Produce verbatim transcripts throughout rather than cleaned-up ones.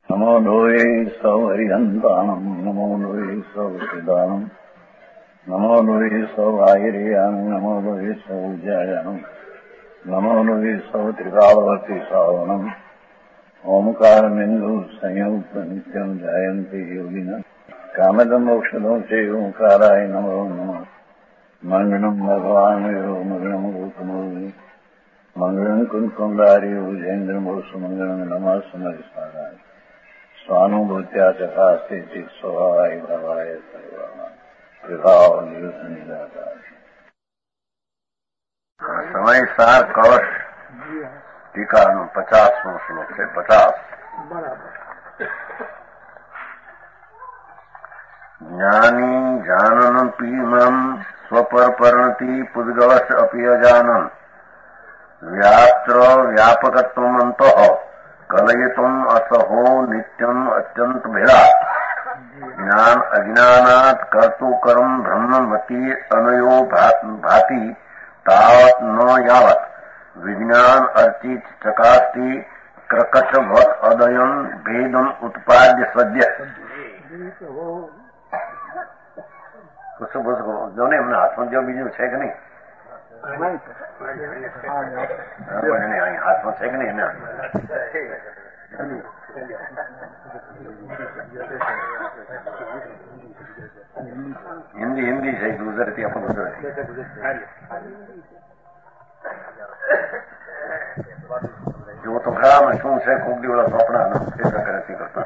नमो लोये सौ हरिहंताणम् नमो लोये सौ सिदानम् नमो लोये सौ आयर्यानम् नमो लोये सौ जयानम् नमो लोये सौ त्रिकालवर्ति सावनम् ओंकारमिन्दु संयुक्त नित्यम् जायन्ति योगिनः कामदमोक्षदो च ओंकाराय नमो नमः मंगलम् भगवान् यो मंगलम् गौतमो मंगलम् कुंकुमधारी उजेन्द्रमो सुमंगलम् नमः समरिसाराय स्वानुभूत्या चकास्ते स्वभावाय भवाय सर्वाणां प्रभाव निरुद्ध निराकार समय सार कवच टीका पचासवां श्लोक से पचास ज्ञानी जानन पीमं स्वपर परणति पुद्गलस्य अपि अजानन् व्याप्त्र व्यापकत्वम् अन्तः कलयितुम् असहो नित्यम् अत्यंत भेदा ज्ञान अज्ञानात् कर्तु कर्म ब्रह्ममति अनयो भाति तावत् न यावत् विज्ञान अर्चित चकास्ति क्रकटवत् अदयम् भेदम् उत्पाद्य सद्य जो ने हमने हाथ में जो बीजू है कि नहीं हाथ में है कि नहीं ना हिंदी हिंदी છે ગુજરાતી આપણે ગુજરાતી જો તો ખરા માં શું છે કોકડી વાળા ચોપડા નો એ પ્રકારે કરતા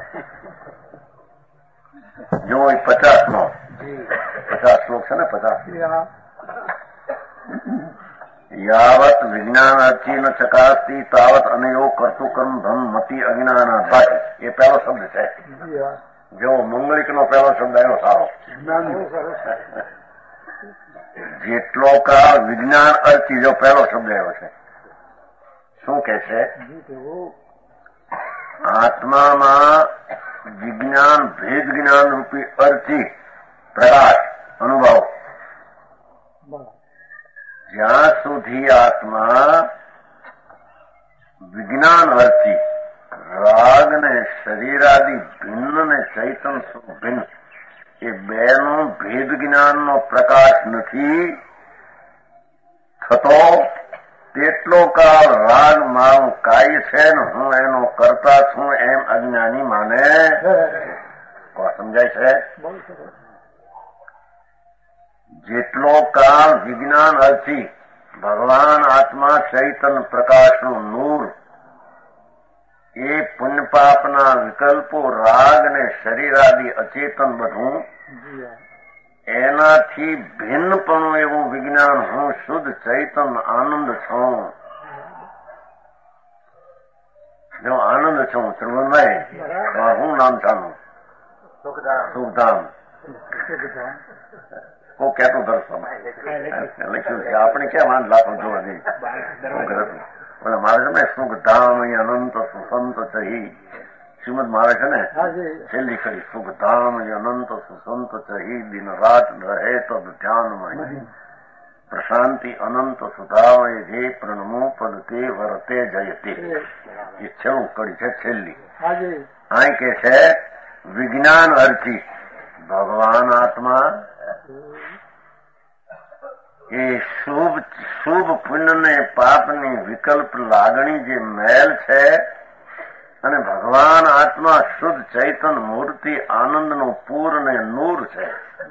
જો પચાસ નો પચાસ શ્લોક છે ને પચાસ यावत विज्ञान अर्ची न चकास्ती तावत अनयो कर्तु कर्म धम मति अज्ञान बाकी ये पहलो शब्द है जो मंगलिक नो पहलो शब्द है सारो जेटलो का विज्ञान अर्ची जो पहलो शब्द है शू कहते आत्मा में विज्ञान भेद ज्ञान रूपी अर्ची प्रकाश अनुभव જ્યાં સુધી આત્મા વિજ્ઞાન અર્થી રાગ ને શરીરાદિ ભિન્ન ને ચૈતન ભિન્ન એ બેનો ભેદ જ્ઞાનનો પ્રકાશ નથી થતો તેટલો કાળ રાગ મારું કાય છે ને હું એનો કરતા છું એમ અજ્ઞાની માને સમજાય છે જેટલો કાળ વિજ્ઞાન અર્થી ભગવાન આત્મા ચૈતન પ્રકાશનું નૂર એ પુણ્ય પાપના વિકલ્પો રાગ ને શરીરાદિ અચેતન બધું એનાથી ભિન્નપણું એવું વિજ્ઞાન હું શુદ્ધ ચૈતન આનંદ છું જો આનંદ છું ત્રિવનભાઈ હું નામ ચાલું સુખધામ को क्या तो दर्शन लख्यू છે આપણે ક્યાં વાંધ લાખો જોવા જઈએ બોલે મારે છે ને સુખ ધામ અનંત સુસંત ચહી શ્રીમદ મારે છે ને છેલ્લી કરી સુખ ધામ અનંત સુસંત ચહી દિન રાત રહે તદ ધ્યાનમાં પ્રશાંતિ અનંત સુધામય જે પ્રણમો પદ તે વરતે જયતે એ છેલ્લું કડી છે છેલ્લી આ કે છે વિજ્ઞાન અર્થી ભગવાન આત્મા એ શુભ શુભ પુણ્ય ને પાપની વિકલ્પ લાગણી જે મેલ છે અને ભગવાન આત્મા શુદ્ધ ચૈતન મૂર્તિ આનંદનું પૂર ને નૂર છે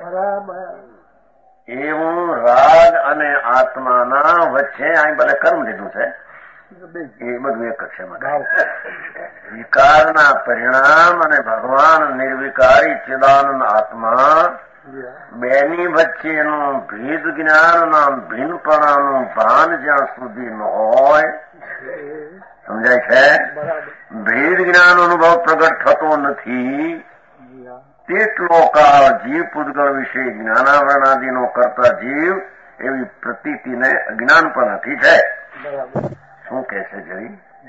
એવું રાગ અને આત્માના વચ્ચે અહીં ભલે કર્મ લીધું છે એ બધું એક છે વિકારના પરિણામ અને ભગવાન નિર્વિકારી ચિદાનંદ આત્મા બેની વચ્ચેનું ભેદ જ્ઞાનના ભિન્નપણાનું ભાન જ્યાં સુધી ન હોય સમજાય છે ભેદ જ્ઞાન અનુભવ પ્રગટ થતો નથી તેટલો કાળ જીવ પૂતગળ વિશે જ્ઞાનાવરણાદિનો કરતા જીવ એવી પ્રતીતિને અજ્ઞાનપણાથી છે શું કે છે જઈ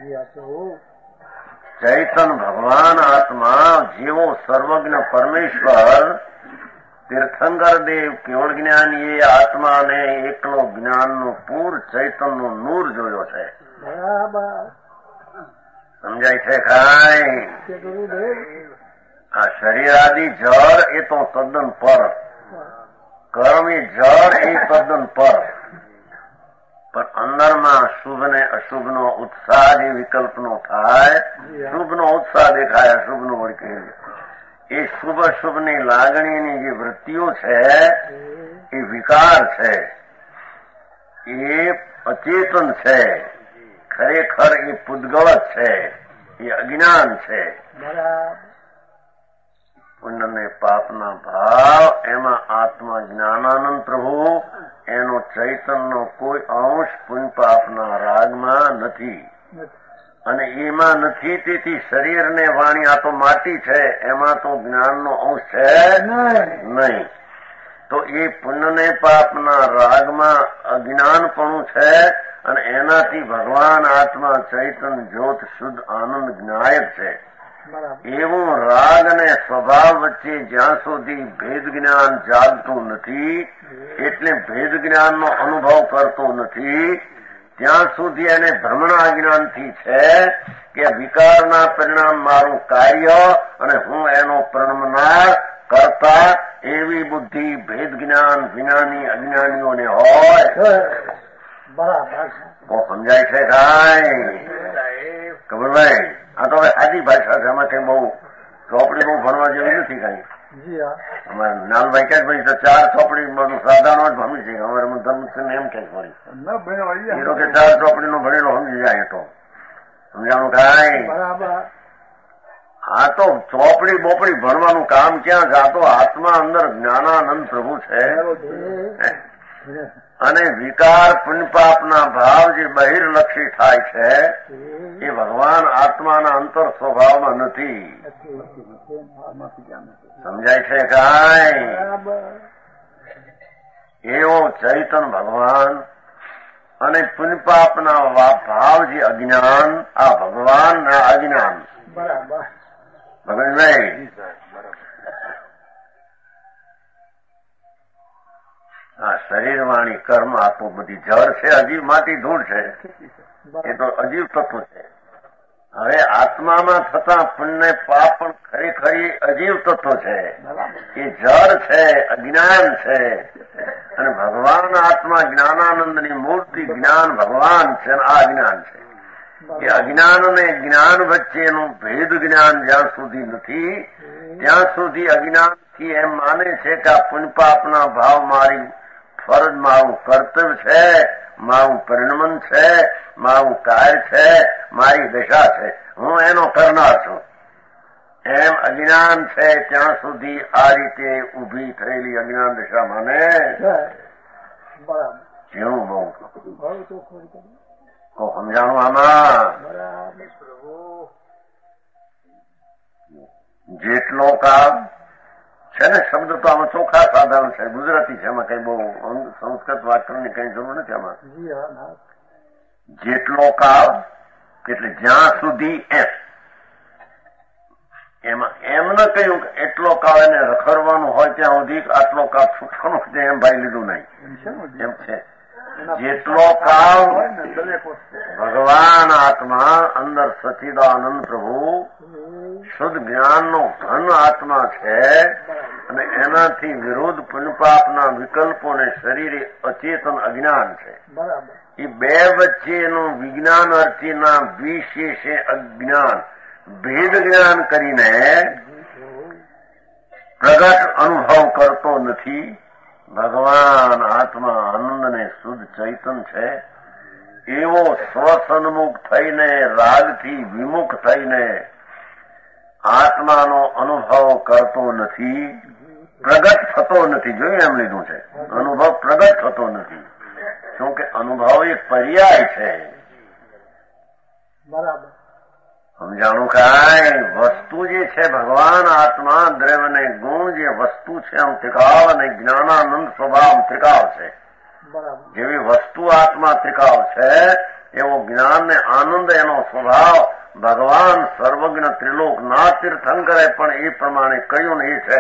ચૈતન ભગવાન આત્મા જેવો સર્વજ્ઞ પરમેશ્વર તીર્થંકર દેવ કેવળ જ્ઞાનીએ આત્માને એકલો જ્ઞાનનું પૂર ચૈતનનું નૂર જોયો છે સમજાય છે કાંઈ? આ શરીરાદી જળ એ તો તદ્દન પર, કર્મી જળ એ તદ્દન પર, પણ અંદરમાં શુભ ને અશુભનો ઉત્સાહ જે વિકલ્પનો થાય, શુભનો ઉત્સાહ દેખાય, અશુભનો વળકે, એ શુભ અશુભની લાગણીની જે વૃત્તિઓ છે એ વિકાર છે, એ અચેતન છે, ખરેખર એ પૂદગળ છે, એ અજ્ઞાન છે. પુણ્ય ને પાપના ભાવ એમાં આત્મા જ્ઞાનાનંદ પ્રભુ એનો ચૈતનનો કોઈ અંશ પુણ્ય પાપના રાગમાં નથી, અને એમાં નથી. તેથી શરીર ને વાણી આ તો માટી છે, એમાં તો જ્ઞાનનો અંશ છે નહીં. તો એ પુણ્ય ને પાપના રાગમાં અજ્ઞાનપણું છે, અને એનાથી ભગવાન આત્મા ચૈતન જ્યોત શુદ્ધ આનંદ જ્ઞાયક છે. એવું રાગ અને સ્વભાવ વચ્ચે જ્યાં સુધી ભેદ જ્ઞાન જાગતું નથી, એટલે ભેદ જ્ઞાનનો અનુભવ કરતો નથી, ત્યાં સુધી એને ભ્રમણા જ્ઞાનથી છે કે વિકારના પરિણામ મારું કાર્ય અને હું એનો પ્રણમનાર કરતા, એવી બુદ્ધિ ભેદ જ્ઞાન વિનાની અજ્ઞાનીઓને હોય. તો સમજાય છે કાંઈ? ખબરભાઈ, આ તો હવે સાદી ભાષા છે, એમાં કઈ બહુ ચોપડી બહુ ભણવા જેવી નથી કઈ. અમારે નાનભાઈ કે ભાઈ તો ચાર ચોપડી બધું સાધારણ જ ભમી છે. અમારે ધર્મસિંહ એમ કે એ તો કે ચાર ચોપડી નો ભણેલો સમજી જાય. તો સમજાણું કાંઈ? આ તો ચોપડી બોપડી ભણવાનું કામ ક્યાં છે? આ તો આત્મા અંદર જ્ઞાનાનંદ પ્રભુ છે, અને વિકાર પુણ્યપાપના ભાવ જે બહિર્લક્ષી થાય છે એ ભગવાન આત્માના અંતર સ્વભાવમાં નથી. સમજાય છે કાંઈ? એવો ચૈતન ભગવાન અને પુણ્યપાપના ભાવ જે અજ્ઞાન, આ ભગવાનના અજ્ઞાન. ભગવાનભાઈ, આ શરીર વાણી કર્મ આ તો બધી જળ છે, અજીવ માટી ધૂળ છે, એ તો અજીવ તત્વ છે. હવે આત્મામાં થતા પુણ્ય પાપ પણ ખરેખરી અજીવ તત્વ છે, એ જળ છે, અજ્ઞાન છે. અને ભગવાન આત્મા જ્ઞાનાનંદની મૂર્તિ જ્ઞાન ભગવાન છે, અને આ અજ્ઞાન છે. એ અજ્ઞાન અને જ્ઞાન વચ્ચેનું ભેદ જ્ઞાન જ્યાં સુધી નથી, ત્યાં સુધી અજ્ઞાનથી એમ માને છે કે આ પુણ્યપાપના ભાવ મારી ફરજ, મારું કર્તવ્ય છે, મારું પરિણમન છે, મારું કાર્ય છે, મારી દશા છે, હું એનો કરનાર છું. એમ અજ્ઞાન છે ત્યાં સુધી આ રીતે ઉભી થયેલી અજ્ઞાન દશા માને. જેવું બહુ તો સમજાણું આમાં? જેટલો કામ છે ને, શબ્દ તો આમાં ચોખ્ખા સાધારણ છે, ગુજરાતી છે, એમાં કઈ બહુ સંસ્કૃત વાક્યની કઈ જરૂર નથી. આમાં જેટલો કાળ એટલે જ્યાં સુધી એમ, એમાં એમ ન કહ્યું કે એટલો કાળ એને રખડવાનું હોય ત્યાં સુધી આટલો કાળ છૂટવાનો છે, એમ ભાઈ લીધું નહીં. એમ છે જેટલો કાળ ભગવાન આત્મા અંદર સચિદાનંદ પ્રભુ શુદ્ધ જ્ઞાનનો ઘન આત્મા છે, અને એનાથી વિરુદ્ધ પુણ્યપાપના વિકલ્પોને શરીરે અચેતન અજ્ઞાન છે. એ બે વચ્ચેનું વિજ્ઞાન અર્થીના વિશેષે અજ્ઞાન ભેદ જ્ઞાન કરીને પ્રગટ અનુભવ કરતો નથી. ભગવાન આત્મા આનંદ ને શુદ્ધ ચૈતન છે, એવો સ્વસન્મુખ થઈને રાગથી વિમુખ થઈને આત્માનો અનુભવ કરતો નથી, પ્રગટ થતો નથી. જોયું એમ લીધું છે, અનુભવ પ્રગટ થતો નથી. શું કે અનુભવ એક પર્યાય છે. બરાબર સમજાણું કાંઈ? વસ્તુ જે છે ભગવાન આત્મા દ્રવ્ય ને ગુણ જે વસ્તુ છે આમ ત્રિકાળ, અને જ્ઞાનાનંદ સ્વભાવ ત્રિકાળ છે. જેવી વસ્તુ આત્મા ત્રિકાળ છે, એવો જ્ઞાન ને આનંદ એનો સ્વભાવ. ભગવાન સર્વજ્ઞ ત્રિલોક ના તીર્થંકરે પણ એ પ્રમાણે કહ્યું ને એ છે.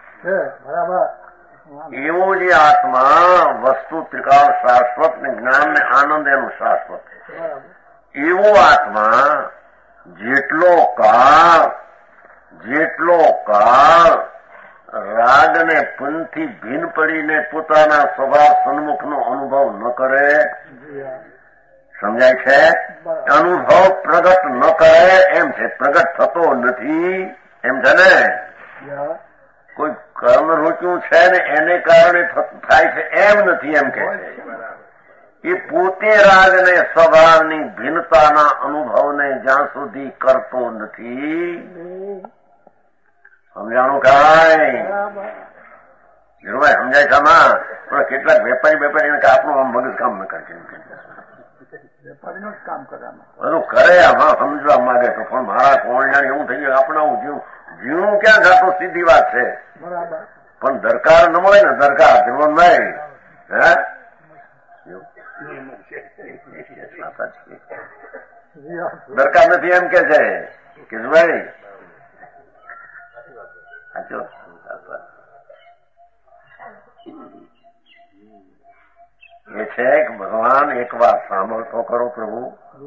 એવો જે આત્મા વસ્તુ ત્રિકાળ શાશ્વત ને જ્ઞાન ને આનંદ એનું શાશ્વત, એવો આત્મા જે પુણ્યથી ભીન પડીને પોતાના સ્વભાવ સન્મુખનો અનુભવ ન કરે, સમજાય છે? અનુભવ પ્રગટ ન કરે એમ છે, પ્રગટ થતો નથી એમ છે ને. કોઈ કર્મ રૂચ્યું છે ને એને કારણે થાય છે એમ નથી એમ કે છે. એ પોતે રાગને સ્વભાવની ભિન્નતાના અનુભવને જ્યાં સુધી કરતો નથી. સમજાણું કાંઈ? ધીરુભાઈ સમજાય છે આમાં? પણ કેટલાક વેપારી વેપારી આપણું આમ મગજ કામ ન કરે છે, વેપારીનું જ કામ કરે બધું કરે આમાં સમજવા માંગે તો, પણ મારા કોણ જાણે એવું થઈ ગયું આપણે આવું જીવ જીવનું ક્યાં જાતું? સીધી વાત છે. બરાબર. પણ દરકાર ન મળે ને, દરકાર ધીરુભાઈ હે દરકાર નથી એમ કે છે કે ભાઈ એ છે કે ભગવાન એક વાર સાંભળતો કરો પ્રભુ,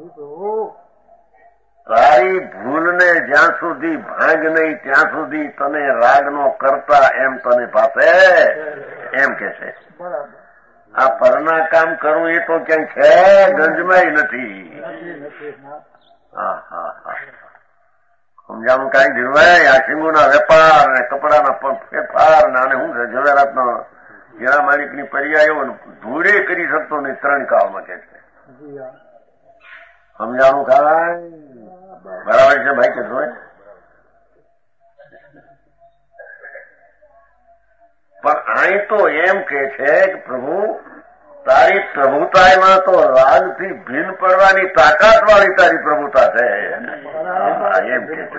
તારી ભૂલને જ્યાં સુધી ભાંગ નહીં ત્યાં સુધી તને રાગનો કરતા એમ તને પાસે એમ કે છે. આ પરના કામ કરવું એ તો ક્યાંય છે ગંજમાં નથી. હા હા હા સમજાણું કઈ ધીરવાય? આ સિંગુના વેપાર ને કપડાના ફેરફાર ને આને શું છે જવેરાતના હીરા માલિકની પર્યાયો ધૂળે કરી શકતો નહીં ત્રણ કાળમાં કે છે. સમજાણું કાંઈ? બરાબર છે ભાઈ? કે જોય પણ અહીં તો એમ કે છે કે પ્રભુ તારી પ્રભુતામાં તો રાગથી ભીન પડવાની તાકાત વાળી તારી પ્રભુતા છે એમ કે છે.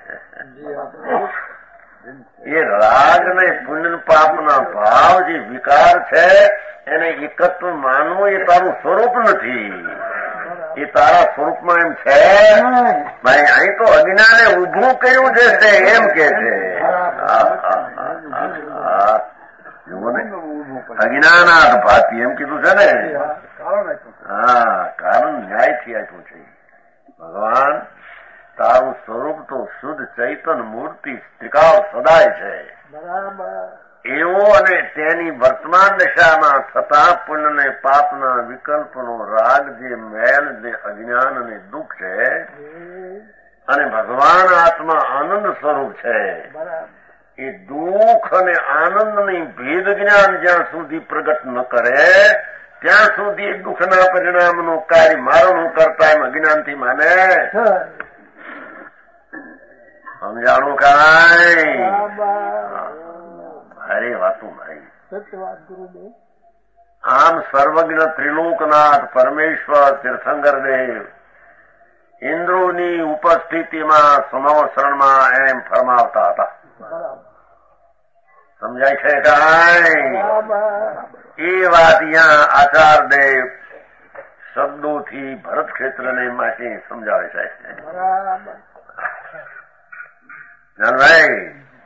એ રાગ ને પુણ્ય પાપના ભાવ જે વિકાર છે એને એકત્વ માનવું એ તારું સ્વરૂપ નથી. એ તારા સ્વરૂપમાં એમ છે ભાઈ. અહીં તો અજ્ઞાને ઉભું કર્યું છે તે એમ કે છે. અજ્ઞાનાથ ભાતી એમ કીધું છે ને. હા, કારણ ન્યાયથી આપ્યું છે. ભગવાન તારું સ્વરૂપ તો શુદ્ધ ચૈતન મૂર્તિ ત્રિકાળ સદાય છે એવો, અને તેની વર્તમાન દશામાં થતા પુણ્ય ને પાપના વિકલ્પનો રાગ જે મેલ જે અજ્ઞાન અને દુઃખ છે, અને ભગવાન આત્મા આનંદ સ્વરૂપ છે. એ દુઃખ અને આનંદની ભેદ જ્ઞાન જ્યાં સુધી પ્રગટ ન કરે ત્યાં સુધી દુઃખના પરિણામનું કાર્ય મારણું કરતા એમ અજ્ઞાનથી માને. સમજાણું કાંઈ? અરે વાતું ભાઈ. આમ સર્વજ્ઞ ત્રિલોકનાથ પરમેશ્વર તીર્થંકર દેવ ઇન્દ્રોની ઉપસ્થિતિમાં સમાવસરણમાં એમ ફરમાવતા હતા. સમજાય છે કાંઈ? એ વાત અહીંયા આચાર દેવ શબ્દોથી ભરત ક્ષેત્રને માટે સમજાવે છે. જાનભાઈ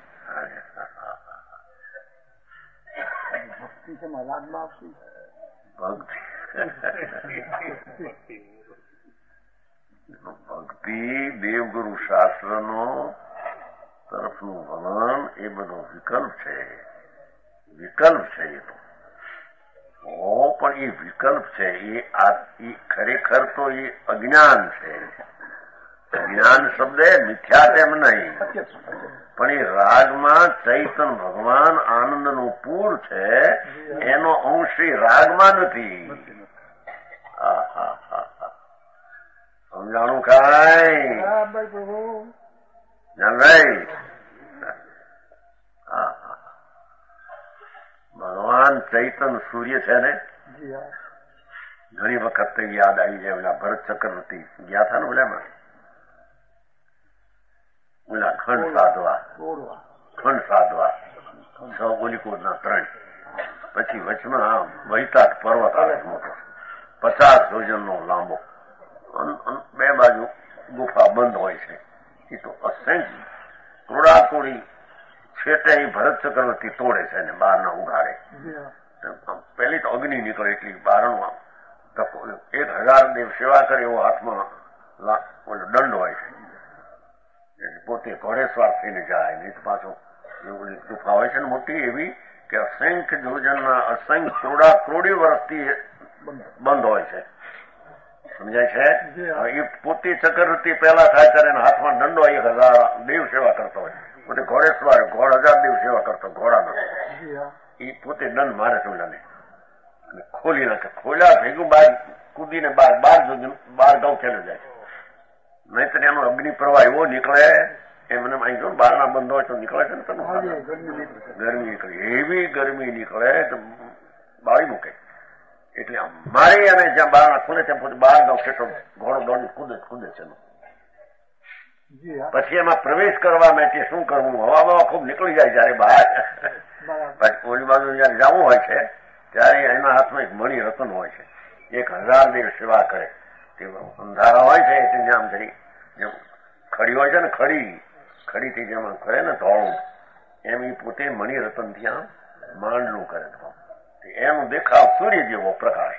ભક્તિ દેવગુરુ શાસ્ત્રનો તરફનું વર્ણન એ બધો વિકલ્પ છે. વિકલ્પ છે એ તો પણ એ વિકલ્પ છે એ ખરેખર તો એ અજ્ઞાન છે. જ્ઞાન શબ્દ મિથ્યા તેમ નહીં, પણ એ રાગમાં ચૈતન ભગવાન આનંદનું પૂર છે એનો અંશ રાગમાં નથી. સમજાણું કાંઈ? જાનભાઈ ભગવાન ચૈતન સૂર્ય છે ને, ઘણી વખત યાદ આવી જાય ઓલા ભરત ચક્રવર્તી ગયા હતા ને ઓલામાં ઓલા ખંડ સાધવા ખંડ સાધવા છ ગોલીકોટના ત્રણ પછી વચમાં આમ વૈતાટ પર્વત આવે મોટો પચાસ યોજનનો લાંબો, બે બાજુ ગુફા બંધ હોય છે. એ તો અસંખ્ય ક્રોડાકોડી છેટે ભરત ચક્રવર્તી તોડે છે ને બહાર ના ઉઘાડે. પેલી તો અગ્નિ નીકળે એટલી બારણું એક હજાર દેવ સેવા કરે એવો હાથમાં દંડ હોય છે. પોતે ઘોડેસવાર થઈને જાય નહીં પાછો ગુફા હોય છે ને મોટી એવી કે અસંખ્ય યોજનના અસંખ્ય ક્રોડા ક્રોડી વર્ષથી બંધ હોય છે. સમજાય છે? એ પોતે ચક્રવૃત્તિ પેલા થાય ત્યારે એના હાથમાં દંડો એક હજાર દેવ સેવા કરતો હોય. પોતે ઘોડેશ્વર ઘોડ હજાર દેવ સેવા કરતો ઘોડાનો. એ પોતે દંડ મારે ચોલાને ખોલી નાખે. ખોલ્યા ભેગું બાર કૂદીને બાર બાર બાર ગાઉ ખેલું જાય છે. નહીતર એનો અગ્નિ પ્રવાહ એવો નીકળે એમ મને માની જો બહારના બંધ હોય તો નીકળે છે ને તમે ગરમી નીકળે એવી ગરમી નીકળે તો બાળી મૂકે. એટલે મારી અને જ્યાં બારણા ખુલે ત્યાં પોતે બાર ગાઉ ખેતો ઘોડો દોડી કૂદે કૂદે છે. પછી એમાં પ્રવેશ કરવા માટે શું કરવું? હવામાં ખૂબ નીકળી જાય જયારે બહાર. પછી ઓલી બાજુ જયારે જવું હોય છે ત્યારે એના હાથમાં એક મણી રતન હોય છે. એક હજાર દેવ સેવા કરે તે અંધારા હોય છે એટલે આમ જરી જેમ ખડી હોય છે ને ખડી ખડીથી જેમ કરે ને ધોળું એમ એ પોતે મણી રતન થી આમ માંડલું કરે. એનો દેખાવ સૂર્ય જેવો પ્રકાશ.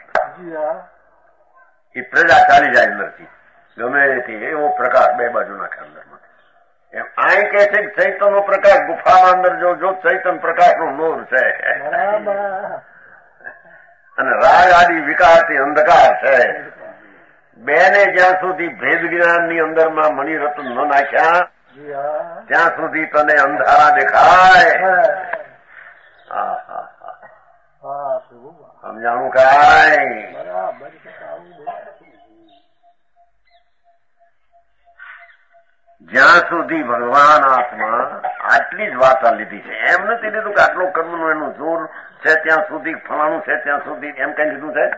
એ પ્રજા ચાલી જાય અંદરથી ગમે તે એવો પ્રકાશ બે બાજુ નાખે અંદરમાં. એમ અહીં કે છે ચૈતન નો પ્રકાશ ગુફામાં અંદર જો જો ચૈતન પ્રકાશ નો નૂર છે અને રાગ આદિ વિકારથી અંધકાર છે. બેને જ્યાં સુધી ભેદ જ્ઞાન ની અંદરમાં મણિરત્ન ન નાખ્યા ત્યાં સુધી તને અંધારા દેખાય. સમજાણું કાંઈ? જ્યાં સુધી ભગવાન આત્મા આટલી જ વાત લીધી છે. એમ નથી લીધું કે આટલો કર્મનું એનું જોર છે ત્યાં સુધી ફલાણું છે ત્યાં સુધી એમ કઈ લીધું છે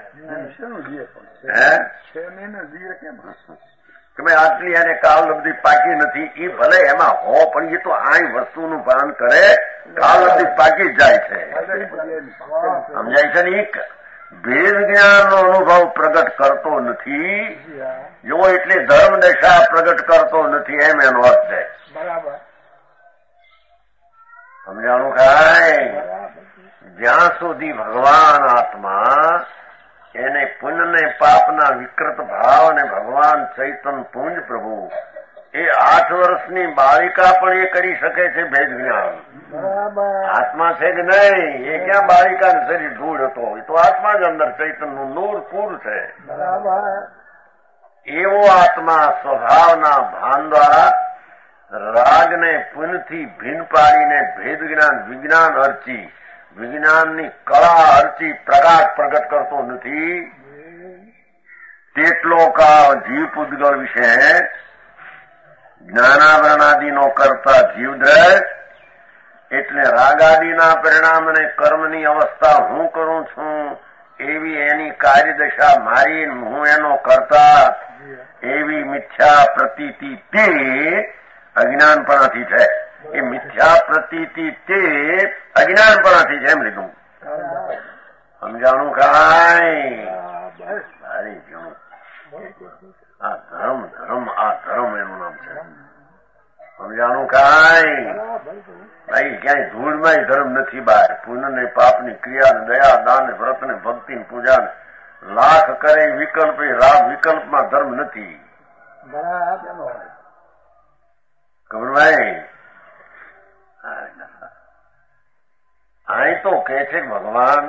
કે ભાઈ આટલી એને કાલ લબ્ધી પાકી નથી. એ ભલે એમાં હો પણ એ તો આ વસ્તુનું ભાન કરે કાલ લબ્ધી પાકી જ જાય છે. સમજાય છે ને? એક ભેદ જ્ઞાનનો અનુભવ પ્રગટ કરતો નથી જો એટલે ધર્મ દશા પ્રગટ કરતો નથી એમ એનો અર્થ છે. સમજાણું કાંઈ? જ્યાં સુધી ભગવાન આત્મા એને પુણ્ય ને પાપના વિકૃત ભાવ અને ભગવાન ચૈતન પુંજ પ્રભુ એ આઠ વર્ષની બાળિકા પણ એ કરી શકે છે ભેદ જ્ઞાન. આત્મા છે કે નહીં? એ ક્યાં બાળિકાનું શરીર ધૂળ હતો? એ તો આત્મા જ અંદર ચૈતનનું નૂર પૂર છે. એવો આત્મા સ્વભાવના ભાન દ્વારા રાગને પુનથી ભીન પાડીને ભેદ જ્ઞાન વિજ્ઞાન અર્ચી વિજ્ઞાનની કળા અર્ચી પ્રકાશ પ્રગટ કરતો નથી. તેટલો કા જીવ પૂતગળ વિશે જ્ઞાનાવરણાદિનો કરતા જીવદ્રજ એટલે રાગાદિના પરિણામ અને કર્મની અવસ્થા હું કરું છું એવી એની કાર્યદશા મારી હું એનો કરતા એવી મિથ્યા પ્રતીતિ તે અજ્ઞાનપણાથી છે. એ મિથ્યા પ્રતીતિ તે અજ્ઞાનપણાથી છે એમ લીધું. સમજાણું કાંઈ? સારી જણું. આ ધર્મ ધર્મ આ ધર્મ એનું નામ છે. સમજાણું કાંઈ? ભાઈ ક્યાંય ધૂળમાં ધર્મ નથી બહાર. પુણ્ય ને પાપની ક્રિયા દયા દાન વ્રત ને ભક્તિ પૂજા લાખ કરે વિકલ્પ રાગ વિકલ્પમાં ધર્મ નથી. ખબરભાઈ અહીં તો કે છે ભગવાન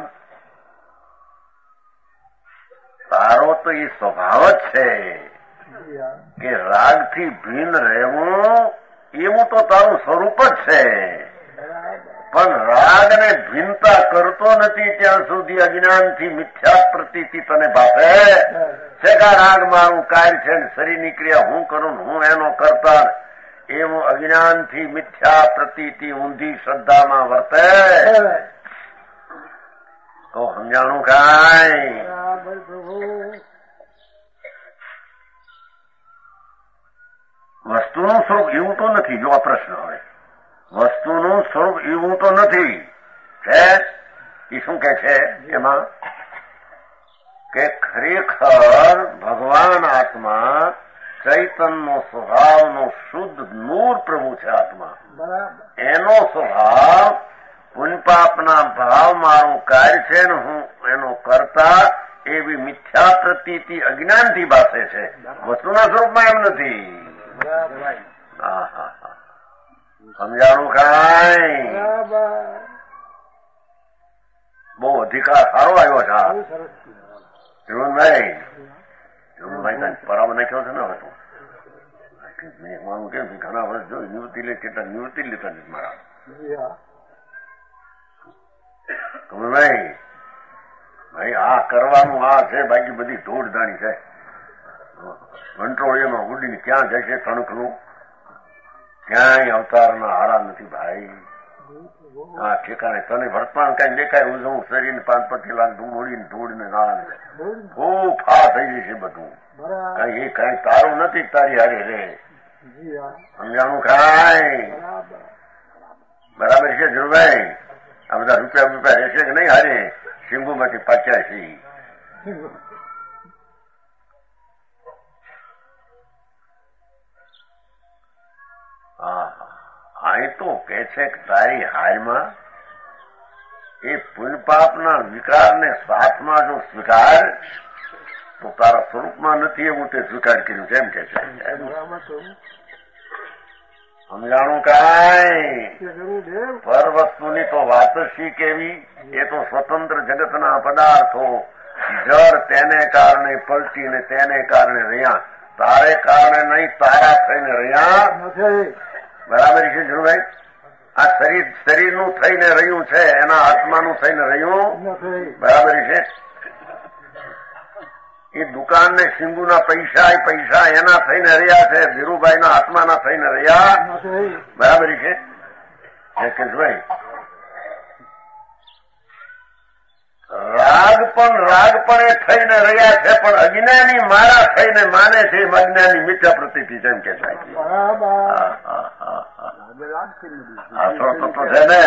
તારો તો એ સ્વભાવ જ છે કે રાગથી ભિન્ન રહેવું એવું તો તારું સ્વરૂપ જ છે. પણ રાગને ભિન્નતા કરતો નથી ત્યાં સુધી અજ્ઞાનથી મિથ્યા પ્રતીતિ તને ભાપે છે કે રાગ મારું કાર્ય છે શરીરની ક્રિયા હું કરું હું એનો કરતા એવું અજ્ઞાનથી મિથ્યા પ્રતીતિ ઊંધી શ્રદ્ધામાં વર્તે તો સમજાણું કાંઈ? વસ્તુનું સ્વરૂપ એવું તો નથી. જો આ પ્રશ્ન હોય વસ્તુનું સ્વરૂપ એવું તો નથી છે. એ શું કે છે એમાં કે ખરેખર ભગવાન આત્મા ચૈતનનો સ્વભાવનો શુદ્ધ નૂર પ્રભુ છે. આત્મા એનો સ્વભાવ પુણ્યપાપના ભાવ મારું કાર્ય છે ને હું એનો કરતા એવી મિથ્યા પ્રતીતિ અજ્ઞાનથી ભાષે છે. વસ્તુના સ્વરૂપમાં એમ નથી. હા હા હા. સમજાણું કાંઈ? બહુ અધિકાર સારો આવ્યો છે. હિરણભાઈ હિરણભાઈ પરાવ નાખ્યો છે ને હવે તો મેં મારું કેમ ઘણા વર્ષ જો નિવૃત્તિ લે કેટલા નિવૃત્તિ લેતા નથી મારા કમલભાઈ. ભાઈ આ કરવાનું આ છે, બાકી બધી ધૂળધાણી છે. કંટ્રોલિયામાં ઉડીને ક્યાં જશે તણકનું, ક્યાંય અવતારના હારા નથી ભાઈ. હા ઠેકાણે તને વર્તમાન કઈ દેખાય હું શરીરને પાંચ પચીસ લાખ ધૂળ ઉડીને ધૂળને નાળ ખૂબ ફા થઈ જશે બધું. કઈ એ કઈ તારું નથી તારી હારે રે સમજાણું કાંઈ બરાબર છે ધ્રુવભાઈ? આ બધા રૂપિયા રૂપિયા રહેશે કે નહીં હારે સિંગુમાંથી પાચ્યા છે. અહીં તો કે છે કે તારી હારમાં એ પુણ્યપાપના વિકારને સાથમાં જો સ્વીકાર તો તારા સ્વરૂપમાં નથી એવું તે સ્વીકાર કર્યું છે એમ કે છે. સમજાણું કાંઈ? પર વસ્તુની તો વાત શી કેવી? એ તો સ્વતંત્ર જગતના પદાર્થો જળ તેને કારણે પલટીને તેને કારણે રહ્યા, તારે કારણે નહીં તારા થઈને રહ્યા. બરાબર છે ધ્રુવભાઈ? આ શરીર શરીરનું થઈને રહ્યું છે, એના આત્માનું થઈને રહ્યું બરાબર છે. એ દુકાન ને સિંગુના પૈસા પૈસા એના થઈને રહ્યા છે, ધીરુભાઈના આત્માના થઈને રહ્યા બરાબર છે ભાઈ. રાગ પણ રાગ પણ એ થઈને રહ્યા છે, પણ અજ્ઞાની મારા થઈને માને છે, અજ્ઞાની મિથ્યા પ્રતીતિ જેમ કે થાય તો છે ને.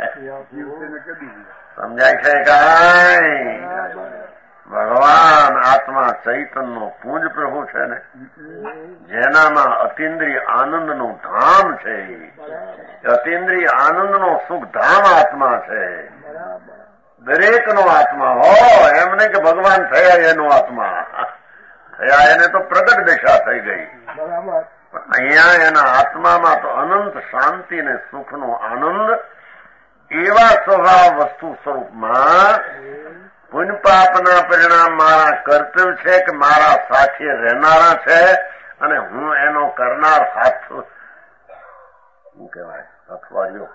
સમજાય છે કાંઈ? ભગવાન આત્મા ચૈતનનો પૂંજ પ્રભુ છે ને, જેનામાં અતિન્દ્રિય આનંદનું ધામ છે. અતિન્દ્રિય આનંદનો સુખ ધામ આત્મા છે. દરેકનો આત્મા હો, એમ નહીં કે ભગવાન થયા એનો આત્મા થયા, એને તો પ્રગટ દશા થઈ ગઈ. પણ અહીંયા એના આત્મામાં તો અનંત શાંતિ ને સુખનો આનંદ એવા સ્વભાવ વસ્તુ સ્વરૂપમાં પુણ્યપાપના પરિણામ મારા કર્તવ્ય છે કે મારા સાથે રહેનારા છે, અને હું એનો કરનાર હાથ શું કહેવાય અથવાર્યો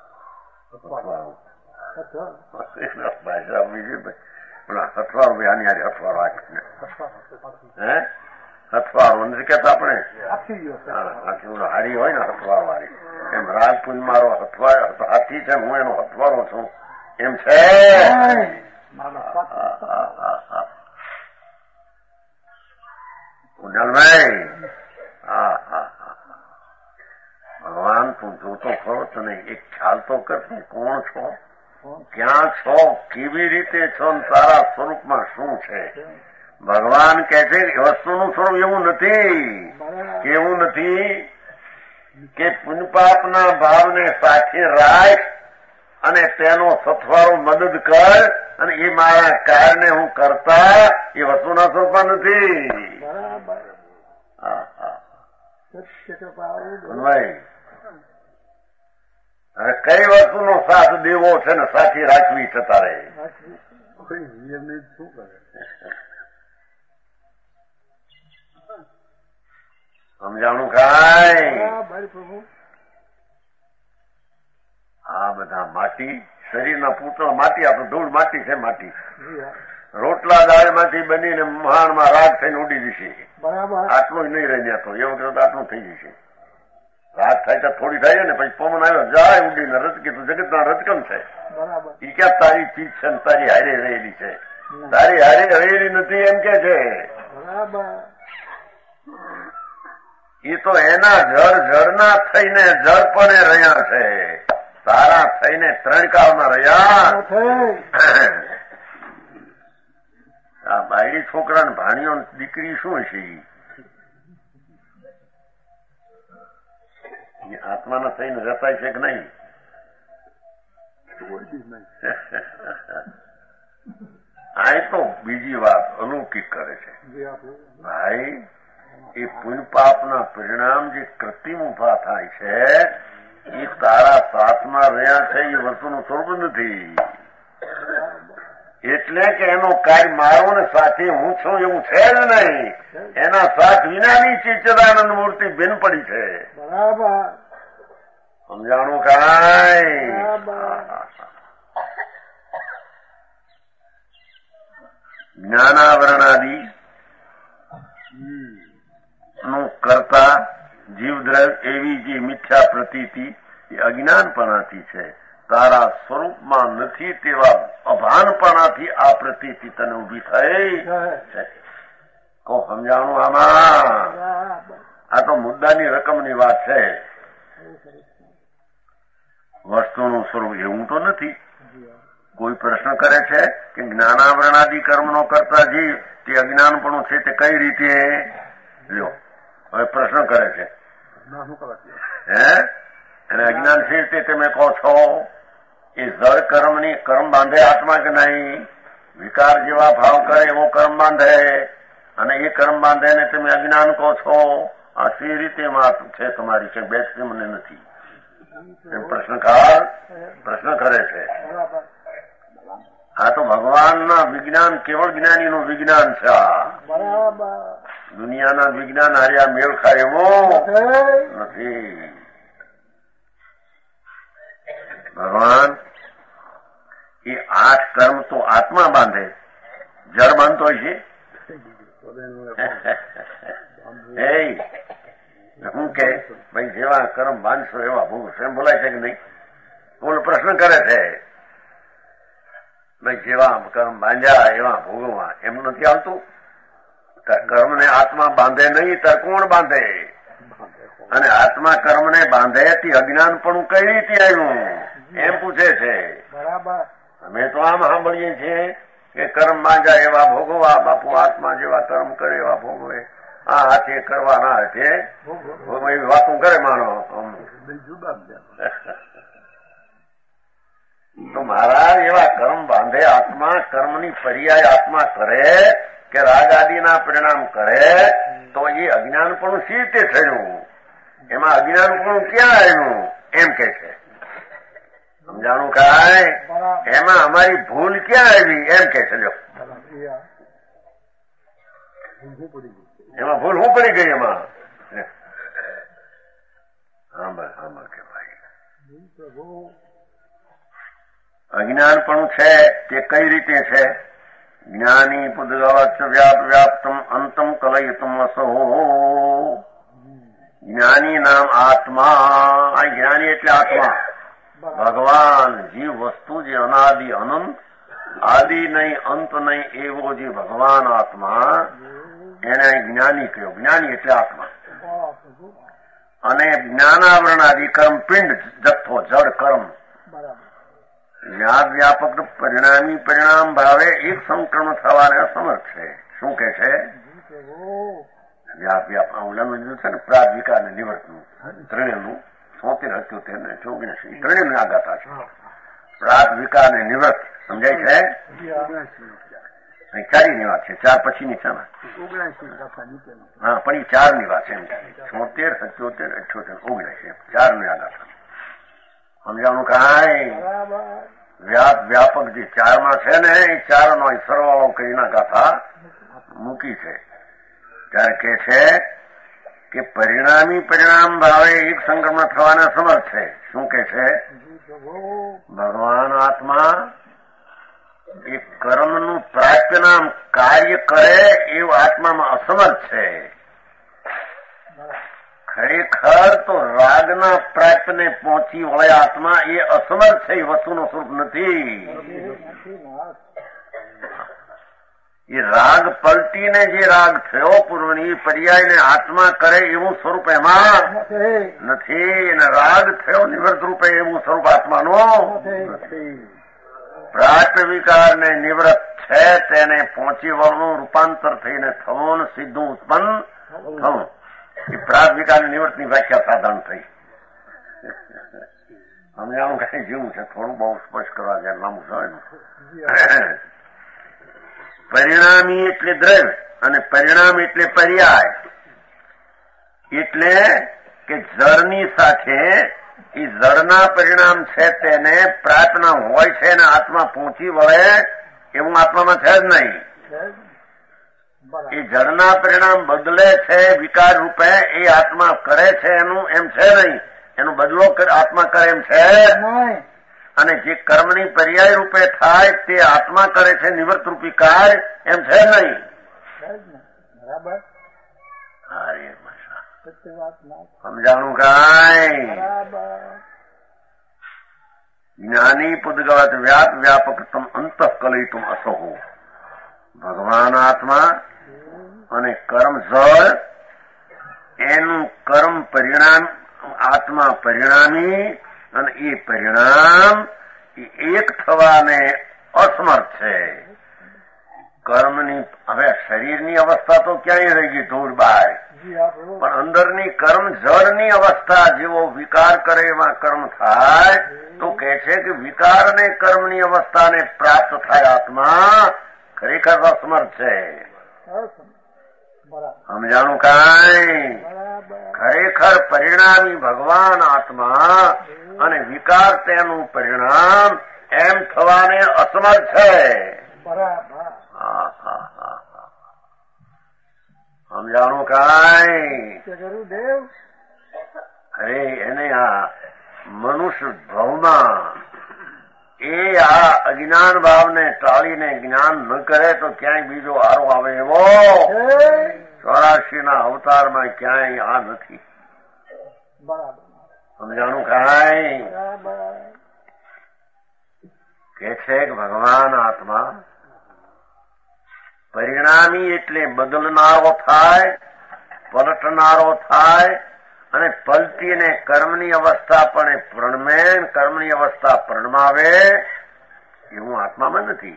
ભાષા બીજી અથવારો આની યારે અથવારો આપીને હે અથવારો નથી કેતા આપણે હારી હોય ને અથવારો હારી એમ રાજપુંજ મારો હાથી છે, હું એનો અથવારો છું એમ છે. કુંડલભાઈ હા હા હા ભગવાન તું જોતો ખરો તને એક ખ્યાલ તો કરશે કોણ છો, ક્યાં છો, કેવી રીતે છો, તારા સ્વરૂપમાં શું છે? ભગવાન કે છે વસ્તુનું સ્વરૂપ એવું નથી, કેવું નથી કે પુણ્યપાપના ભાવને સાથે રાખ અને તેનો સથવારો મદદ કર, અને એ મારા કારણે હું કરતા એ વસ્તુના સ્વરૂપમાં નથી. હા હા ભાઈ હવે કઈ વસ્તુનો સાથ દેવો છે ને સાથી રાખવી છે તારે? સમજાણું કાંઈ? આ બધા માટી શરીરના પૂતળા માટી, આપણે ધૂળ માટી છે. માટી રોટલા દાળમાંથી બનીને મહાણમાં રાગ થઈને ઉડી જશે. આટલું જ નહીં રહી તો એ વખતે આટલું થઈ જશે. રાત થાય તો થોડી થાય ને પછી પવન આવ્યો જાય ઉડીને રચકી તો જગતના રચકમ છે. એ ક્યાં તારી ચીજ છે ને તારી હારે રહેલી છે? તારી હારે રહેલી નથી એમ કે છે. એ તો એના જળ જળના થઈને જળપણે રહ્યા છે, તારા થઈને ત્રણ કાળમાં રહ્યા. આ બાયડી છોકરા ને ભાણીઓ દીકરી શું છે? એ આત્માના થઈને રચાય છે કે નહીં? આ તો બીજી વાત અલૌકિક કરે છે ભાઈ. એ પુણ્યપાપના પરિણામ જે કૃત્રિમ ઉભા થાય છે એ તારા સાથમાં રહ્યા છે, એ વસ્તુનું સ્વરૂપ નથી. એટલે કે એનો કાર્ય મારો ને સાથે હું છું એવું છે જ નહીં. એના સાથ વિનાની ચિત્તદાનંદ મૂર્તિ ભિન્ન પડી છે. બરાબર સમજાણું કાંઈ? જ્ઞાનાવરણાદિ નું કરતા જીવદ્રવ્ય એવી જે મિથ્યા પ્રતીતિ એ અજ્ઞાનપણાથી છે. તારા સ્વરૂપમાં નથી તેવા અભાનપણાથી આ પ્રતીતિ તને ઉભી થઈ છે. કહો સમજાણું આમાં? આ તો મુદ્દાની રકમની વાત છે. વસ્તુનું સ્વરૂપ એવું તો નથી. કોઈ પ્રશ્ન કરે છે કે જ્ઞાનાવરણાદિ કર્મનો કરતા જીવ તે અજ્ઞાનપણું છે તે કઈ રીતે લ્યો? હવે પ્રશ્ન કરે છે હે અને અજ્ઞાન છે તે તમે કહો છો એ જળ કર્મની કર્મ બાંધે આત્મા કે નહીં? વિકાર જેવા ભાવ કરે એવો કર્મ બાંધે અને એ કર્મ બાંધે ને તમે અજ્ઞાન કહો છો. આ સી રીતે વાત છે તમારી છે બેસતી મને નથી. પ્રશ્નકાર પ્રશ્ન કરે છે. આ તો ભગવાનના વિજ્ઞાન કેવળ જ્ઞાનીનું વિજ્ઞાન છે. આ દુનિયાના વિજ્ઞાન હાર્યા મેળ ખાય એવો નથી. ભગવાન એ આઠ કર્મ તો આત્મા બાંધે, જળ બાંધતો હોય છે. શું કે ભાઈ જેવા કર્મ બાંધશો એવા ભોગવશો એમ બોલાય છે કે નહીં? બોલ પ્રશ્ન કરે છે ભાઈ જેવા કર્મ બાંધ્યા એવા ભોગવવા એમ નથી આવતું. કર્મને આત્મા બાંધે નહીં તો કોણ બાંધે? અને આત્મા કર્મને બાંધે તે અજ્ઞાનપણું કઈ રીતે આવ્યું એમ પૂછે છે. બરાબર અમે તો આમ સાંભળીએ છીએ કે કર્મ બાંધ્યા એવા ભોગવા. બાપુ આત્મા જેવા કર્મ કરે એવા ભોગવે. આ હાથે કરવા ના હાથે એવી વાતું કરે માણો. તો મહારાજ એવા કર્મ બાંધે આત્મા, કર્મની પર્યાય આત્મા કરે કે રાગ આદિના પરિણામ કરે તો એ અજ્ઞાનપણું સી રીતે થયું? એમાં અજ્ઞાનપણું ક્યાં આવ્યું એમ કે છે. સમજાણું કાંઈ? એમાં અમારી ભૂલ ક્યાં આવી એમ કે છે. લ્યો એમાં ભૂલ શું પડી ગઈ? એમાં સાંભળ સાંભળ કે ભાઈ અજ્ઞાનપણું છે તે કઈ રીતે છે? જ્ઞાની પુદ્ગવત્સ વ્યાપ વ્યાપ્તમ અંતમ કલયતુમ અસો. જ્ઞાની નામ આત્મા. આ જ્ઞાની એટલે આત્મા, ભગવાન. જીવ વસ્તુ જે અનાદિ અનંત, આદિ નહીં અંત નહીં એવો જે ભગવાન આત્મા એને જ્ઞાની કહ્યો. જ્ઞાની એટલે આત્મા. અને જ્ઞાનાવરણ આદિ કર્મ પિંડ જથ્થો જડ કર્મ વ્યાપ વ્યાપક પરિણામી પરિણામ ભાવે એક સંક્રમણ થવાને અસમર્થ છે. શું કે છે? વ્યાપ વ્યાપ ઉલ્લંઘન છે ને પ્રાગ વિકાર ને નિવર્તનું ત્રણેયનું સોતેર અઠ્યોતેર ને ચોગણસ ત્રણેયનું આ ગાથા છે. પ્રાગ વિકાર ને નિવૃત્ત સમજાય છે? ચારી ની વાત છે. ચાર પછીની છે ને? હા પણ એ ચાર ની વાત છે. છોતેર સત્યોતેર અઠ્યોતેર ઓગણીસ ચાર ની આ ગાથા. સમજાણું કાંઈ? વ્યાપ વ્યાપક જે ચારમાં છે ને એ ચાર નો સરવાળો કરીને ગાથા મૂકી છે. ત્યારે કે છે કે પરિણામી પરિણામ ભાવે એક સંક્રમણ થવાના સમર્થ છે. શું કે છે? ભગવાન આત્મા એ કર્મનું પ્રાપ્યના કાર્ય કરે એવું આત્મામાં અસમર્થ છે. ખરેખર તો રાગના પ્રાપ્યને પહોંચી વળે આત્મા એ અસમર્થ છે. એ વસ્તુનું સ્વરૂપ નથી. એ રાગ પલટીને જે રાગ થયો પૂર્વની પર્યાયને આત્મા કરે એવું સ્વરૂપ એમાં નથી. અને રાગ થયો નિવૃત્ત રૂપે એવું સ્વરૂપ આત્માનું નથી. પ્રાપ્ય વિકારને નિવૃત્ત છે તેને પહોંચી વળનું રૂપાંતર થઈને થવું સીધું ઉત્પન્ન થવું. એ પ્રાગ વિકારની નિવૃત્તની વ્યાખ્યા સાધારણ થઈ. સમજાણું કઈ જેવું છે? થોડું બહુ સ્પષ્ટ કરવા જાય લાંબુ સમય. પરિણામી એટલે દ્રવ્ય અને પરિણામ એટલે પર્યાય. એટલે કે જળની સાથે એ જળના પરિણામ છે તેને પ્રાર્થના હોય છે અને આત્મા પહોંચી વળે એવું આત્મામાં છે જ નહીં. એ જળના પરિણામ બદલે છે વિકાર રૂપે, એ આત્મા કરે છે એનું એમ છે નહીં. એનું બદલો આત્મા કરે એમ છે. અને જે કર્મની પર્યાય રૂપે થાય તે આત્મા કરે છે નિવૃત્ત રૂપી કાર્ય એમ છે નહીં. બરાબર. સમજાણું કાંઈ? જ્ઞાની પુદગવત વ્યાપ વ્યાપકતમ અંત કલયતુમ અસહો. ભગવાન આત્મા અને કર્મ જળ એનું કર્મ પરિણામ આત્મા પરિણામી અને એ પરિણામ એક થવાને અસમર્થ છે. કર્મની હવે શરીરની અવસ્થા તો ક્યાંય રહી ગઈ દૂર બહાર, પણ અંદરની કર્મ જળની અવસ્થા જેવો વિકાર કરે એમાં કર્મ થાય તો કહે છે કે વિકાર અને કર્મની અવસ્થાને પ્રાપ્ત થાય આત્મા ખરેખર અસમર્થ છે. સમજાણું કાંઈ? ખરેખર પરિણામી ભગવાન આત્મા અને વિકાર તેનું પરિણામ એમ થવાને અસમર્થ છે. સમજાણું કાંઈ? ગુરુદેવ અરે એને આ મનુષ્ય ભાવમાં એ આ અજ્ઞાન ભાવને ટાળીને જ્ઞાન ન કરે તો ક્યાંય બીજો આરો આવે એવો ચોરાશી ના અવતારમાં ક્યાંય આ નથી. સમજાણું કાંઈ? કે છે કે ભગવાન આત્મા પરિણામી એટલે બદલનારો થાય, પલટનારો થાય અને પલટીને કર્મની અવસ્થા પણ પ્રણમે, કર્મની અવસ્થા પ્રણમાવે એવું આત્મામાં નથી.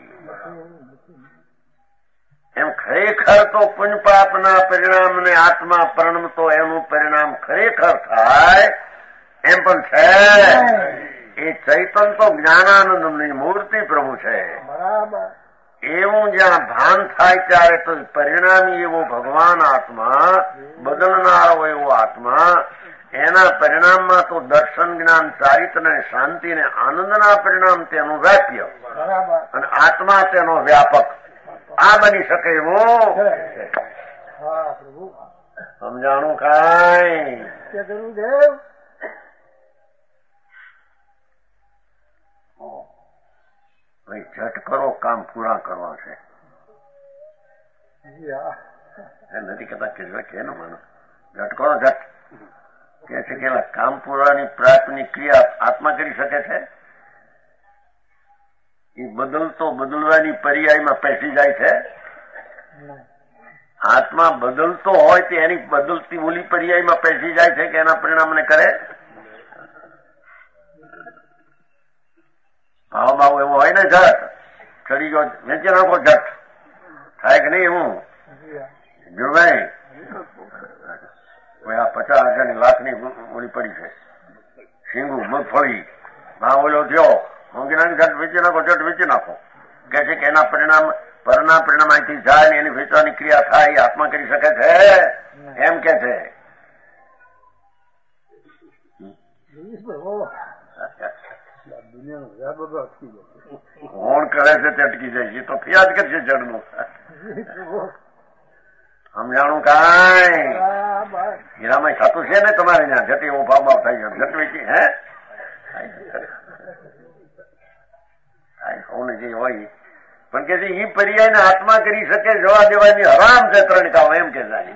એમ ખરેખર તો પુણ્ય પાપના પરિણામને આત્મા પ્રણમતો એનું પરિણામ ખરેખર થાય એમ પણ છે. એ ચૈતન તો જ્ઞાનાનંદની મૂર્તિ પ્રભુ છે. એવું જ્યાં ભાન થાય ત્યારે તો પરિણામી એવો ભગવાન આત્મા, બદલનારો એવો આત્મા, એના પરિણામમાં તો દર્શન જ્ઞાન ચારિત્ર ને શાંતિ ને આનંદના પરિણામ તેનું વ્યાપ્ય અને આત્મા તેનો વ્યાપક આ બની શકે એવો. સમજાણું કાંઈ? ગુરુદેવ ભાઈ ઝટ કરો, કામ પૂરા કરવા છે. નથી કહેતા કે કે ન માનો ઝટ કરો, ઝટ કે છે કે કામ પૂરાની પ્રાપ્તની ક્રિયા આત્મા કરી શકે છે. એ બદલતો બદલવાની પર્યાયમાં પેસી જાય છે. આત્મા બદલતો હોય તો એની બદલતી ઓલી પર્યાયમાં પેસી જાય છે કે એના પરિણામને કરે. ભાવ ભાવ એવો હોય ને, ઝટ ચડી ગયો વેચી નાખો, ઝટ થાય કે નહીં? એવું જો ભાઈ આ પચાસ હજારની લાખની ઓલી પડી છે, શીંગું મગફળી ભાવ ઓલો થયો, મોંઘી નાખી, ઝટ વેચી નાખો, ઝટ વેચી નાખો. કે છે કે એના પરિણામ પરના પરિણામ અહીંથી જાય ને એની વેચવાની ક્રિયા થાય એ આત્મા કરી શકે છે એમ કે છે. કોણ કરે છે તે અટકી જાય છે, તો ફિયાદ કરશે જડનું. સમજાણું કાંઈ? હીરામાં ખાતું છે ને તમારે ત્યાં જતી એવો ભાવ ભાવ થઈ ગયો, જટ વેચી હે સૌને જે હોય પણ કે છે એ પર્યાયને આત્મા કરી શકે, જવા દેવાની હરામ છે ત્રણ કામ એમ કે જાય.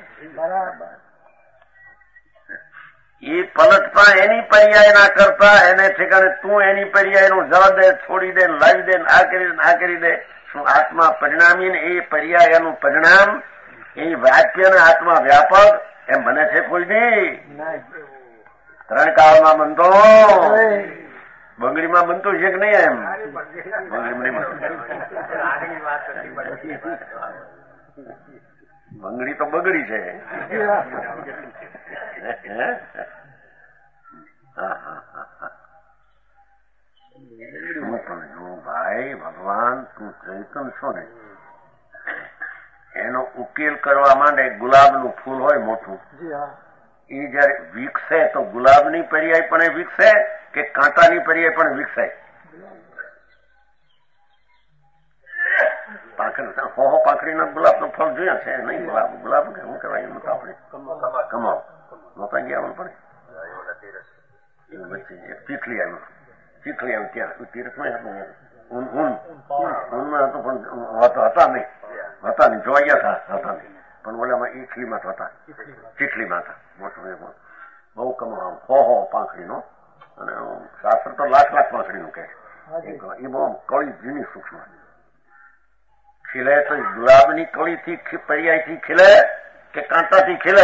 એ પલટતા એની પર્યાય ના કરતા એને ઠેકાણે તું એની પર્યાય નું જવા દે, છોડી દે, લાવી દે, આ કરી દે, આ કરી દે. શું આત્મા પરિણામી ને એ પર્યાય એનું પરિણામ એ વાક્ય ને આત્મા વ્યાપક એમ બને છે કોઈ દી? ત્રણ કાળમાં બનતો, બંગડીમાં બનતું છે કે નહીં? એમ બંગડી તો બગડી છે. ભાઈ ભગવાન તું ચૈતન છો ને, એનો ઉકેલ કરવા માટે ગુલાબનું ફૂલ હોય મોટું, એ જયારે વિકસે તો ગુલાબની પર્યાય પણ વિકસે કે કાંટાની પર્યાય પણ વિકસે? પાંખડી હો હો પાંખડીના ગુલાબનો ફળ જોયા છે નહીં? ગુલાબ ગુલાબ કે શું કહેવાય એનું તો આપણે કમાલ નહોતા ગયા પડે. વચ્ચે એક ચીખલી આવ્યું, ચીખલી આવ્યું ત્યાં તીર્થમાં હતું, ઊન ઊન ઊનમાં હતું પણ હતા નહીં, હતા નહીં જોવા ગયા હતા, હતા નહીં પણ ઓલામાં ઈખલીમાં હતા, ચીખલીમાં હતા. મોટું બહુ કમાલ હો હો પાંખડીનો. અને શાસ્ત્ર તો લાખ લાખ પાંખડીનું કહે. એ બહુ કળી ઝીણી સૂક્ષ્મ ખીલે તો ગુલાબની કળીથી પર્યાયથી ખીલે કે કાંટાથી ખીલે?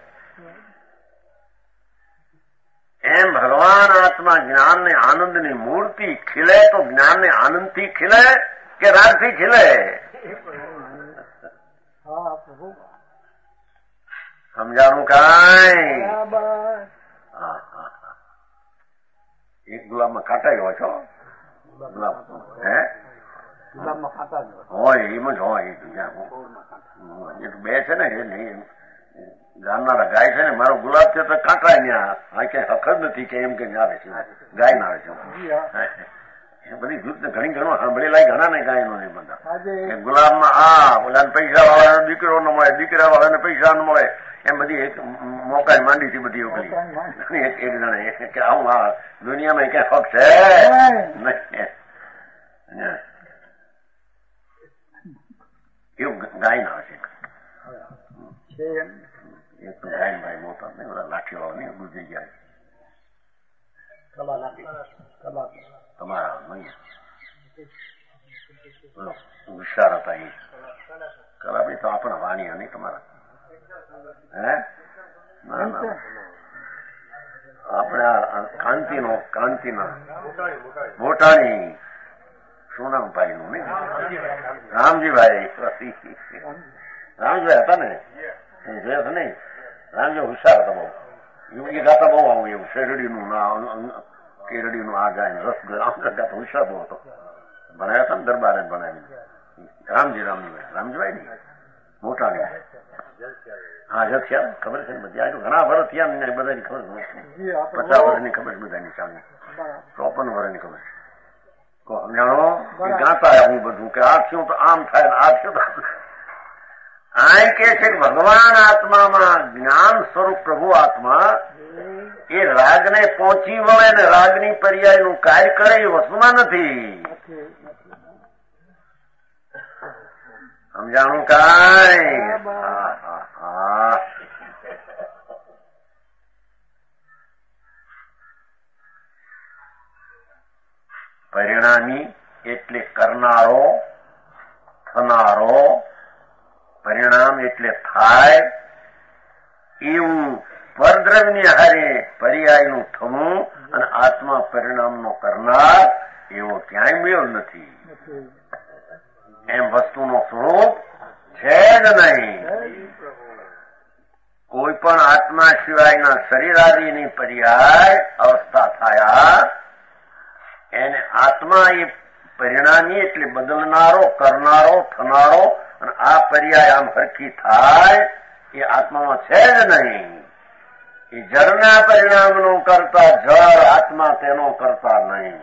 એમ ભગવાન આત્મા જ્ઞાન ને આનંદ ની મૂર્તિ ખીલે તો જ્ઞાન ને આનંદ થી ખીલે કે રાગ થી ખીલે? સમજાણું કાંઈ? હા હા હા. એક ગુલાબમાં કાંટા હોય છો, ગુલાબ હે હોય એમ જ હોય. એ તો બે છે ને જાણનારા ગાય છે ને, મારો ગુલાબ છે તો કાંટા ત્યાં આ ક્યાંય હખર નથી કે એમ કે આવે છે ગાય ના આવે છે. એ બધી જૂથ ઘણી ઘણું સાંભળેલા ઘણા ને ગાય નો નહીં બધા. ગુલાબમાં આ ઓલા પૈસા વાળાને દીકરો ન મળે, દીકરા વાળાને પૈસા ન મળે, એમ બધી એક મોકા માંડી હતી બધી ઓગળી એક એક જણે કે આવું આ દુનિયામાં ક્યાં હક છે નહીં. એવું ગાય ના આવે છે. એક તો ગાય ભાઈ મોટા નહીં ઓલા લાઠી વાળા નહીં ગુજરી જાય તમારા નહીં વિશાર હતા એ કલાબી તો આપણા વાણી નહીં તમારા હે ના ના આપણે કાંતિ નો કાંતિના મોટાની શું નામ ભાઈ નું નહીં રામજીભાઈ રામજીભાઈ હતા ને જોયા નહીં રામજી હોશિયાર હતા બહુ એ ગાતા બહુ આવું એવું શેરડીનું ના કેરડીનું આ ગાય રસ આમ ગાતા હોશિયાર બહુ હતો. ભણાયા હતા ને દરબારે ભણાવી રામજી રામજીભાઈ રામજીભાઈ નહીં મોટા ને હા જત ખ્યાલ ખબર છે ને બધી આ ઘણા વર્ષ થયા ને બધાની ખબર પચાસ વર્ષની ખબર બધાની ચાલુ ચોપન વર્ષની ખબર સમજાણો ગાતા હું બધું કે આ થયું તો આમ થાય ને આ થયું તો આ કે છે કે ભગવાન આત્મામાં જ્ઞાન સ્વરૂપ પ્રભુ આત્મા એ રાગને પહોંચી વળે ને રાગની પર્યાયનું કાર્ય કરે એ વસ્તુમાં નથી. સમજાણું કાંઈ? હા હા હા. પરિણામી એટલે કરનારો, થનારો, પરિણામ એટલે થાય એવું પરદ્રવ્ય હારે પર્યાયનું થવું અને આત્મા પરિણામનો કરનાર એવો ક્યાંય મેળ નથી. એમ વસ્તુનો સ્વરૂપ છે જ નહીં. કોઈ પણ આત્મા સિવાયના શરીરાદિની પર્યાય અવસ્થા થયા એને આત્મા એ પરિણામી એટલે બદલનારો, કરનારો, થનારો અને આ પર્યાય આમ હરખી થાય એ આત્મામાં છે જ નહીં. એ જળના પરિણામનું કરતા જળ, આત્મા તેનો કરતા નહીં.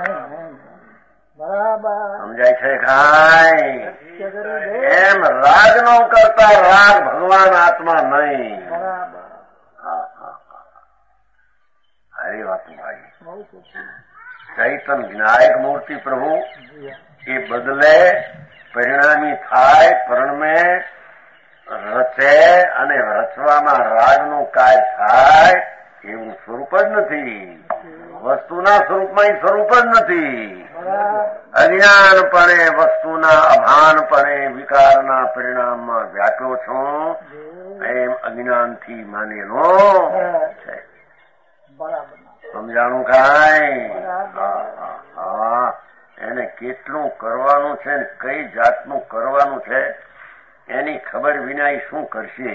સમજાય છે કાંઈ? એમ રાગનો કરતા રાગ ભગવાન આત્મા નહીં. હા હા સારી વાત ભાઈ. ચૈતન જ્ઞાયક મૂર્તિ પ્રભુ એ બદલે, પરિણામી થાય, પરણમે રચે અને રચવામાં રાગનું કાર્ય થાય એવું સ્વરૂપ જ નથી. વસ્તુના સ્વરૂપમાં એ સ્વરૂપ જ નથી. અજ્ઞાનપણે વસ્તુના અભાનપણે વિકારના પરિણામમાં વ્યાપ્યો છું એમ અજ્ઞાનથી માનેલો છે. સમજાણું કાંઈ? હા. એને કેટલું કરવાનું છે ને કઈ જાતનું કરવાનું છે એની ખબર વિના એ શું કરશે.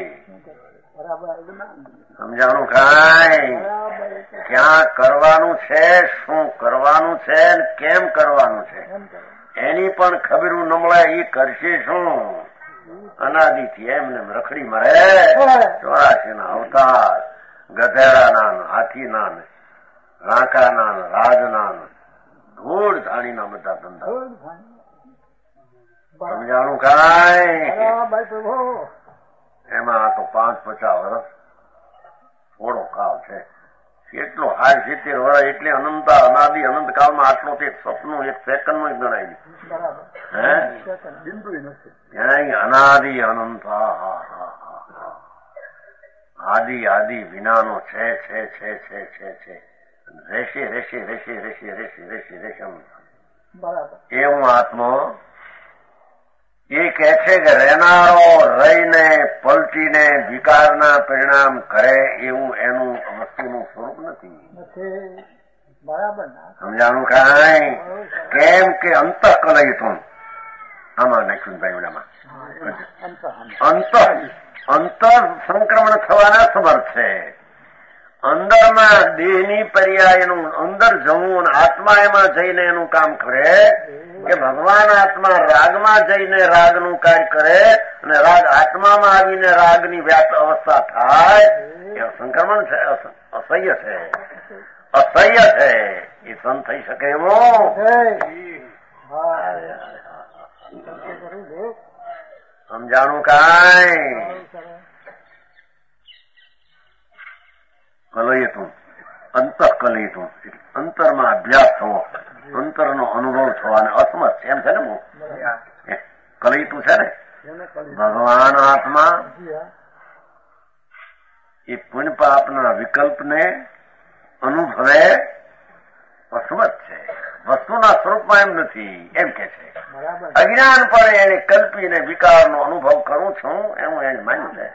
સમજાણું કાંઈ? ક્યાં કરવાનું છે, શું કરવાનું છે ને કેમ કરવાનું છે એની પણ ખબર ન મળે. એ કરશે શું? અનાદિથી એમને રખડી મરે. ચોરાશી ના અવતાર, ગધેડાના, હાથીના, રાંકાના, રાજના, ધૂળ ધાણીના બધા ધંધા. સમજાણું કાંઈ ભાઈ પ્રભુ એમાં આ તો પાંચ પચાસ વર્ષ થોડો કાળ છે. કેટલો હાર સિત્તેર વર્ષ એટલે અનંત અનાદિ અનંત કાળમાં આટલો તે સપનું એક સેકન્ડમાં જ ગણાય નહીં. હે ક્યાંય અનાદિ અનંત આદિ આદિ વિનાનો છે છે છે છે છે છે રહેશે રહેશે રહેશે રહેશે રહેશે રહેશે રહેશે એવું આત્મા એ કહે છે કે રહેનારો રહીને પલટીને વિકારના પરિણામ કરે એવું એનું વસ્તુનું સ્વરૂપ નથી. સમજાણું કાંઈ? કેમ કે અંત કલયતું આમાં નાખ્યું ભાઈઓનામાં અંતર અંતર સંક્રમણ થવાના સમર્થ છે. અંદરના દેહની પર્યાયનું અંદર જવું આત્મા એમાં જઈને એનું કામ કરે કે ભગવાન આત્મા રાગમાં જઈને રાગનું કાર્ય કરે અને રાગ આત્મામાં આવીને રાગની વ્યાપ્ત અવસ્થા થાય એ સંક્રમણ છે, અસહ્ય છે, અસહ્ય છે. એ સહન થઈ શકે એવો સમજાણું કાંઈ? કલયતું અંતઃ કલયતું અંતરમાં અભ્યાસ થવો, અંતરનો અનુભવ થવાને અસમર્થ છે એમ છે ને. હું કલયતું છે ને ભગવાન આત્મા એ પુણ્ય પાપના વિકલ્પને અનુભવે અસમર્થ છે. વસ્તુના સ્વરૂપમાં એમ નથી એમ કે છે. અજ્ઞાન પડે એને કલ્પીને વિકારનો અનુભવ કરું છું એવું એને માન્યું છે.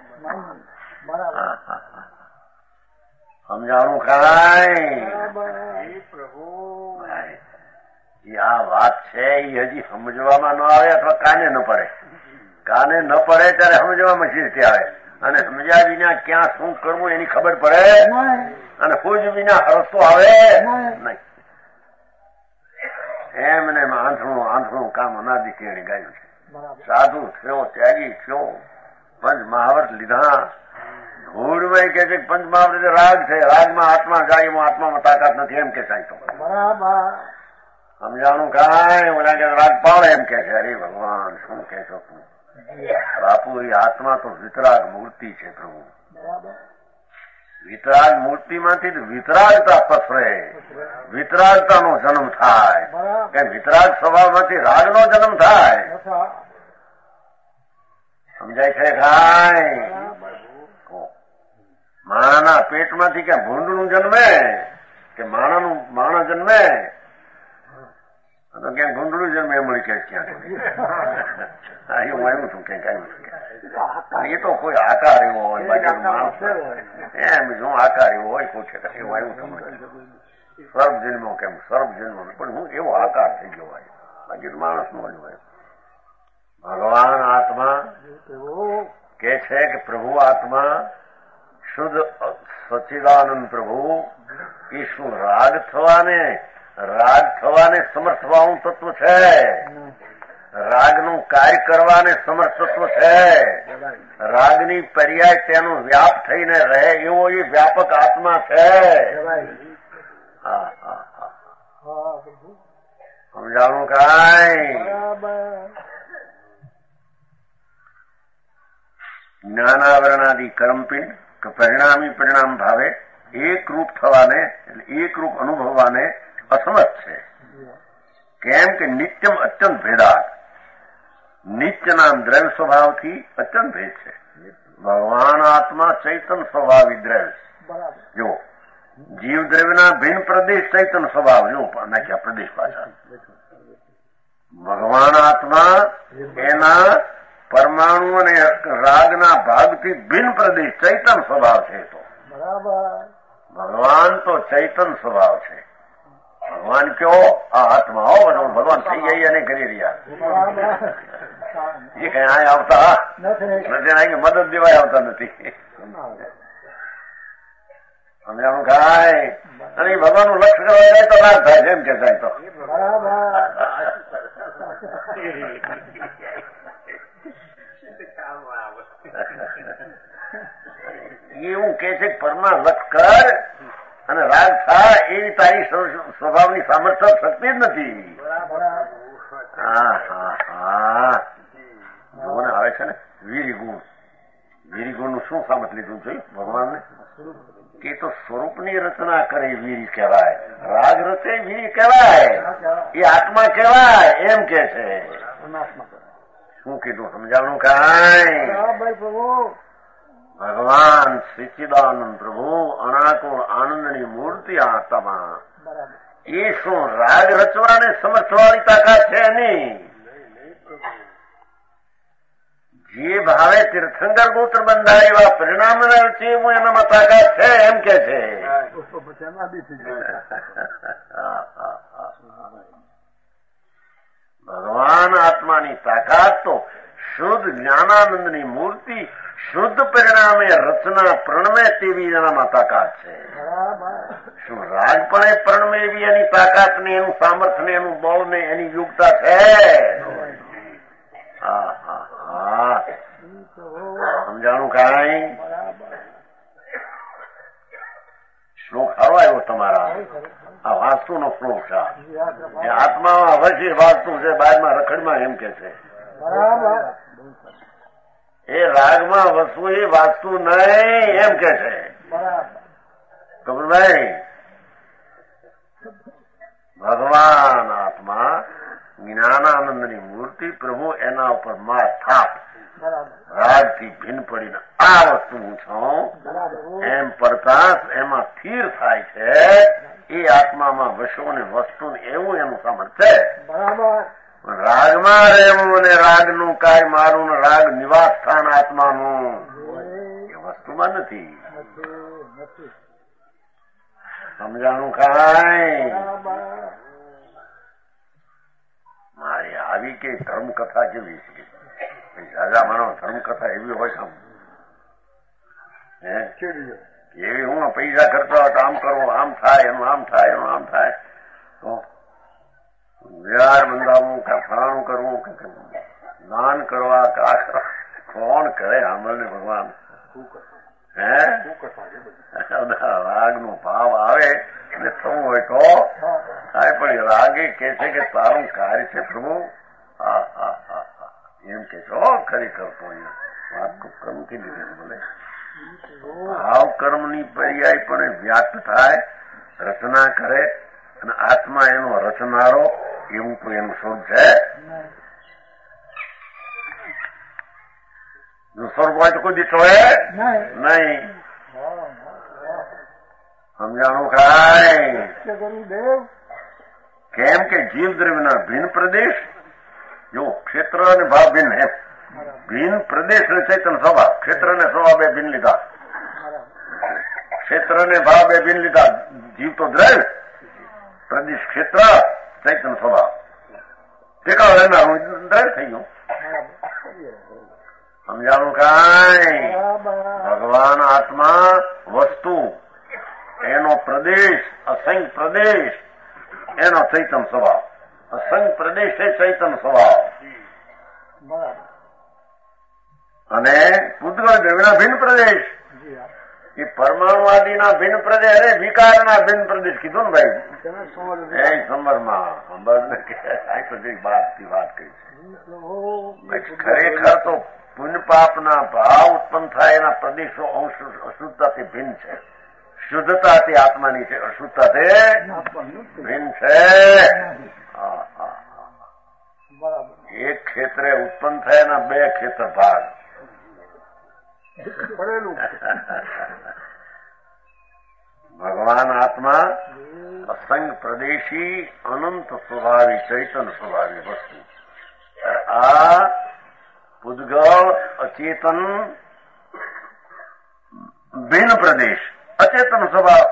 સમજાણું કાંઈ? આ વાત છે એ હજી સમજવામાં ન આવે અથવા કાને ન પડે. કાને ન પડે ત્યારે સમજવામાં શીર્ષે આવે અને સમજ્યા વિના ક્યાં શું કરવું એની ખબર પડે અને ખુજ વિના રસ્તો આવે નહીં. એમને આંધળું આંધળું કામ અનાદિ કેણી ગાયું છે. સાધુ થયો, ત્યાગી થયો, પંચ મહાવર્ત લીધા. ધૂળમાં કે છે પંચ મહાવર્ત રાગ છે, રાગમાં આત્મા જાય એમાં આત્મામાં તાકાત નથી એમ કે સાહેબ. સમજાણું કાંઈ? ઓલા કે રાગ પાડે એમ કે છે. અરે ભગવાન શું કે છો તું? બાપુ એ આત્મા તો વિતરાગ મૂર્તિ છે પ્રભુ. વિતરાગ મૂર્તિમાંથી જ વિતરાગતા પસરે, વિતરાગતાનો જન્મ થાય. કે વિતરાગ સ્વભાવમાંથી રાગનો જન્મ થાય. સમજાય છે કાંઈ? માણાના પેટમાંથી ક્યાં ભૂંડનું જન્મે કે માણાનું માણા જન્મે તો ક્યાંક ભૂંડનું જન્મે એમ મળી કે ક્યાં હું આવ્યું છું ક્યાંક આવ્યું છું. એ તો કોઈ આકાર એવો હોય બાકી માણસ એમ જો આકાર એવો હોય કોઈ છે એવું આવ્યું છું સર્પ જન્મો કેમ સર્પ જન્મો પણ હું એવો આકાર થઈ ગયો હોય બાકી માણસ નો હોય. ભગવાન આત્મા કે છે કે પ્રભુ આત્મા શુદ્ધ સચ્ચિદાનંદ પ્રભુ એ શું રાગ થવાને રાગ થવાને સમર્થ થવાનું તત્વ છે. રાગનું કાર્ય કરવાને સમર્થ તત્વ છે. રાગની પર્યાય તેનું વ્યાપ થઈને રહે એવો એ વ્યાપક આત્મા છે. હા હા હા સમજાણું કાંઈ? જ્ઞાનાવરણાદિ કર્મપિંડ કે પરિણામી પરિણામ ભાવે એક રૂપ થવાને એટલે એક રૂપ અનુભવવાને અસમર્થ છે. કેમ કે નિત્યમ અત્યંત ભેદાત નિત્યના દ્રવ્ય સ્વભાવથી અત્યંત ભેદ છે. ભગવાન આત્મા ચૈતન સ્વભાવી દ્રવ્ય. જો જીવ દ્રવ્યના ભિન્ન પ્રદેશ ચૈતન સ્વભાવ જો નાખ્યા પ્રદેશ પાછા. ભગવાન આત્મા એના પરમાણુ અને રાગના ભાગથી ભિન્ન પ્રદેશ ચૈતન સ્વભાવ છે. તો ભગવાન તો ચૈતન સ્વભાવ છે. ભગવાન કયો આ આત્મા હો ભગવાન થઈ ગયા અને કરી રહ્યા એ કઈ આ આવતા નથી, મદદ દેવાય આવતા નથી. સમજાણું કાંઈ? અને ભગવાન નું લક્ષ્ય કરવા જાય તો રાગ થાય છે એમ કે થાય તો એવું કે છે પરમાં લક્ષ કર અને રાગ થાય એવી તારી સ્વભાવની સામર્થ્ય શક્તિ જ નથી. હા હા હા જોને આવે છે ને વીર ગુણ. વીર ગુણ નું શું સામત લીધું છે ભગવાનને કે તો સ્વરૂપની રચના કરે વીર કહેવાય. રાગ રચે વીર કહેવાય. એ આત્મા કહેવાય એમ કે છે. શું કીધું સમજાણું કાંઈ? ભગવાન સચ્ચિદાનંદ પ્રભુ અનાકુળ આનંદની મૂર્તિ આત્મા. એ શું રાગ રચવાને સમર્થવાળી તાકાત છે નહીં. જે ભાવે તીર્થંકર ગોત્ર બંધાય એવા પરિણામ છે હું એનામાં તાકાત છે એમ કે છે. ભગવાન આત્માની તાકાત તો શુદ્ધ જ્ઞાનાનંદની મૂર્તિ શુદ્ધ પરિણામે રચના પ્રણમે તેવી એનામાં તાકાત છે. શું રાજપણે પ્રણમે એવી એની તાકાત ને એનું સામર્થ્ય ને એનું બળ ને એની યુક્તા છે? હા હા હા સમજાણું કાંઈ? શ્લોક સારો આવ્યો તમારા. આ વાસ્તુ નો શ્લોક છે. એ આત્મામાં અવશ્ય વાસ્તુ છે. બાદમાં રખડમાં એમ કે છે એ રાગમાં વસ્તુ એ વાસ્તુ નહીં એમ કે છે. કબરભાઈ ભગવાન આત્મા જ્ઞાનાનંદની મૂર્તિ પ્રભુ એના ઉપર માં થાપ રાગથી ભિન્ન પડીને આ વસ્તુ હું છું એમ પડતા એમાં સ્થિર થાય છે. એ આત્મામાં વશો ને વસ્તુ એવું એનું સામર્થ્ય છે. રાગમાં રહેવું અને રાગનું કાંઈ મારું ને રાગ નિવાસ સ્થાન આત્માનું એ વસ્તુમાં નથી. સમજાણું કાંઈ? મારી આવી કે ધર્મકથા કેવી છે? રાજા માનો ધર્મકથા એવી હોય છે એવી હું પૈસા ખર્ચવા હોય તો આમ કરવો આમ થાય એનું આમ થાય એનું આમ થાય તો વિહાર બંધાવવું કે ફલાણું કરવું કે દાન કરવા કે આ કરવા કોણ કરે? આંબળને ભગવાન હે રાગ નો ભાવ આવે અને થવું હોય તો થાય. પણ રાગે કે છે કે તારું કાર્ય છે પ્રભુ. હા હા હા હા એમ કે છો ખરેખર તો અહીંયા વાત કર્મ થી લીધે બોલે ભાવ કર્મની પર્યાય પણ વ્યાપ્ત થાય રચના કરે અને આત્મા એનો રચનારો એવું કોઈ એનું સ્વરૂપ છે? સ્વરૂપ હોય તો કોઈ દીઠો હે નહીં. સમજાણું કાંઈ? કેમ કે જીવ દ્રવ્યના ભિન્ન પ્રદેશ જો ક્ષેત્ર અને ભાવ ભિન્ન એમ ભિન્ન પ્રદેશ અને ચૈતન્ય સ્વભાવ. ક્ષેત્ર અને સ્વભાવ બે ભિન્ન લીધા. ક્ષેત્ર અને ભાવ બે ભિન્ન લીધા. જીવ તો દ્રવ્ય પ્રદેશ ક્ષેત્ર ચૈતન્ય સ્વભાવ ટેકા રહેનારું દ્રવ્ય થઈ ગયું. સમજાણું કાંઈ? ભગવાન આત્મા વસ્તુ એનો પ્રદેશ અસંખ્ય પ્રદેશ એનો ચૈતન્ય સ્વભાવ. અસંખ્ય પ્રદેશ છે ચૈતન્ય સ્વભાવ. અને પૂતગળ દ્રવ્યના ભિન્ન પ્રદેશ એ પરમાણુવાદીના ભિન્ન પ્રદેશ અરે વિકારના ભિન્ન પ્રદેશ કીધું ને ભાઈ એ સંબરમાં સંબર બાદથી વાત કરી છે. ખરેખર તો પુણ્ય પાપના ભાવ ઉત્પન્ન થાય એના પ્રદેશો અંશ અશુદ્ધતાથી ભિન્ન છે. શુદ્ધતાથી આત્માની છે. અશુદ્ધતાથી ભિન્ન છે. એક ક્ષેત્રે ઉત્પન્ન થાય એના બે ક્ષેત્ર ભાગ. ભગવાન આત્મા અસંગ પ્રદેશી અનંત સ્વભાવી ચૈતન્ય સ્વભાવી વસ્તુ. આ પૂદગળ અચેતન ભિન્ન પ્રદેશ અચેતન સ્વભાવ.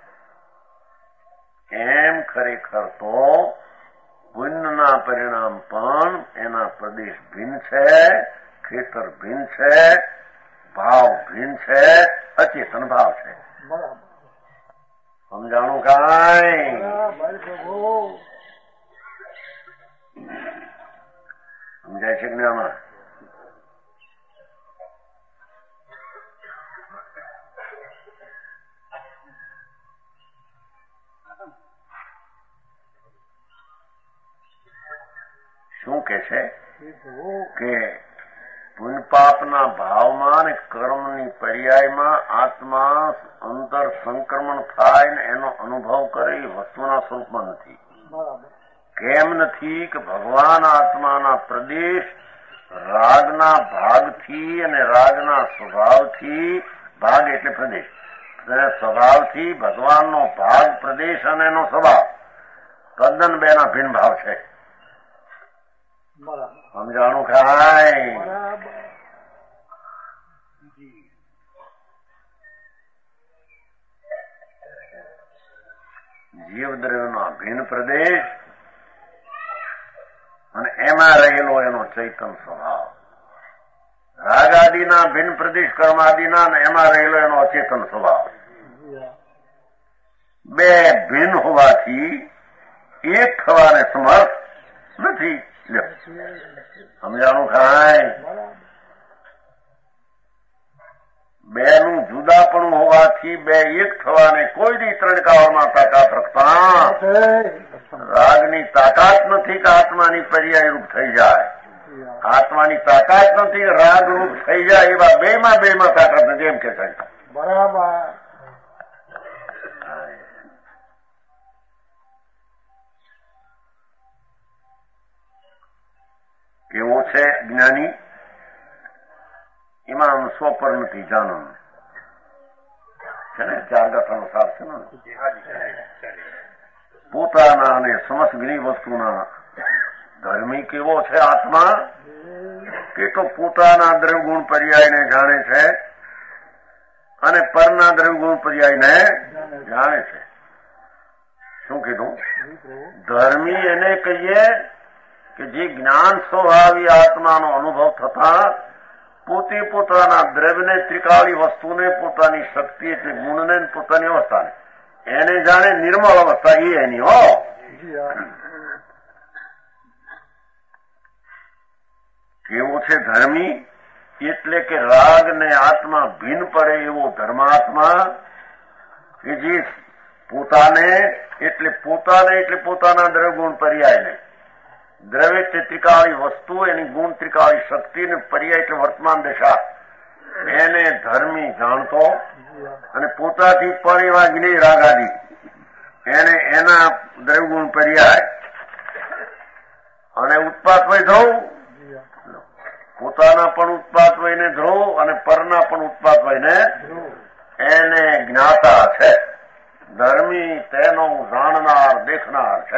એમ ખરેખર તો પુણ્યના પરિણામ પણ એના પ્રદેશ ભિન્ન છે, ખેતર ભિન્ન છે, ભાવ ભિન્ન છે, અચેતન ભાવ છે. સમજાણું કાંઈ? સમજાય છે કે નહીં આમાં? કે છે કે પુણ્ય પાપના ભાવમાં અને કર્મની પર્યાયમાં આત્મા અંતર સંક્રમણ થાય ને એનો અનુભવ કરે એ વસ્તુના સ્વરૂપમાં નથી. કેમ નથી કે ભગવાન આત્માના પ્રદેશ રાગના ભાગથી અને રાગના સ્વભાવથી, ભાગ એટલે પ્રદેશ, સ્વભાવથી ભગવાનનો ભાગ પ્રદેશ અને એનો સ્વભાવ તદ્દન બેના ભિન્ન ભાવ છે. સમજાણું ખાય? જીવદ્રવ્યનો ભિન્ન પ્રદેશ અને એમાં રહેલો એનો ચૈતન સ્વભાવ, રાગ આદિના ભિન્ન પ્રદેશ કર્માદિના અને એમાં રહેલો એનો અચેતન સ્વભાવ, બે ભિન્ન હોવાથી એક થવાને સમર્થ નથી. સમજાણું ખાય? બેનું જુદાપણું હોવાથી બે એક થવાને કોઈ દી ત્રણકાવામાં તાકાત રખતા રાગની તાકાત નથી કે આત્માની પર્યાય રૂપ થઈ જાય. આત્માની તાકાત નથી કે રાગ રૂપ થઈ જાય. એવા બે માં બે માં તાકાત નથી એમ કે છે. બરાબર. કેવો છે જ્ઞાની? ઇમામ સ્વપરિણતિ જાનન છે ને, ચાર ગાથાનો સાર છે ને. પોતાના અને સમસ્ત ઘણી વસ્તુના ધર્મી કેવો છે આત્મા કે તો પોતાના દ્રવગુણ પર્યાયને જાણે છે અને પરના દ્રવગુણ પર્યાયને જાણે છે. શું કીધું? ધર્મી એને કહીએ કે જે જ્ઞાન સ્વભાવી આત્માનો અનુભવ થતા પોતે પોતાના દ્રવ્યને, ત્રિકાળી વસ્તુને, પોતાની શક્તિ એટલે ગુણને, પોતાની અવસ્થાને એને જાણે નિર્મળ અવસ્થા એ એની. હો, કેવો છે ધર્મી? એટલે કે રાગ ને આત્મા ભિન્ન પડે એવો ધર્માત્મા કે જે પોતાને એટલે પોતાને એટલે પોતાના દ્રવ્યગુણ પર્યાયને, દ્રવ્ય એટલે ત્રિકાળી વસ્તુ, એની ગુણ ત્રિકાળી શક્તિ ને પર્યાય એટલે વર્તમાન દશા, એને ધર્મી જાણતો અને પોતાથી પણ એવા જ્ઞેય રાગાદી એને એના દ્રવ્યગુણ પર્યાય અને ઉત્પાત વય ધ્રુવ, પોતાના પણ ઉત્પાત વયને ધ્રુવ અને પરના પણ ઉત્પાત વયને એને જ્ઞાતા છે. ધર્મી તેનો જાણનાર, દેખનાર છે.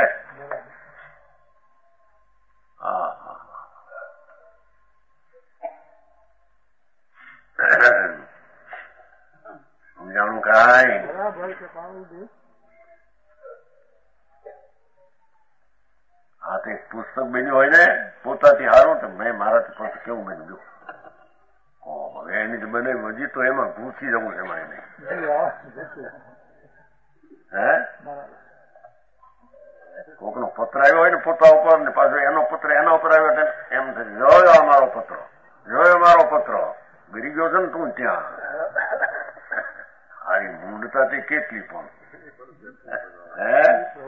સમજાણું કાંઈ? હા, તો એક પુસ્તક બન્યું હોય ને પોતાથી હારું તો મેં મારાથી પુસ્તક કેવું બન્યું? હવે એની જ બને હજી તો એમાં ઘૂસી જવું છે એમાં એને. હે, કોકનો પત્ર આવ્યો હોય ને પોતા ઉપર ને પાછો એનો પત્ર એના ઉપર આવ્યો એમ થશે, જોયો મારો પત્ર, જોયો મારો પત્ર, ગરી ગયો છે ને તું ત્યાં. આની મૂંડતાથી કેટલી પણ હે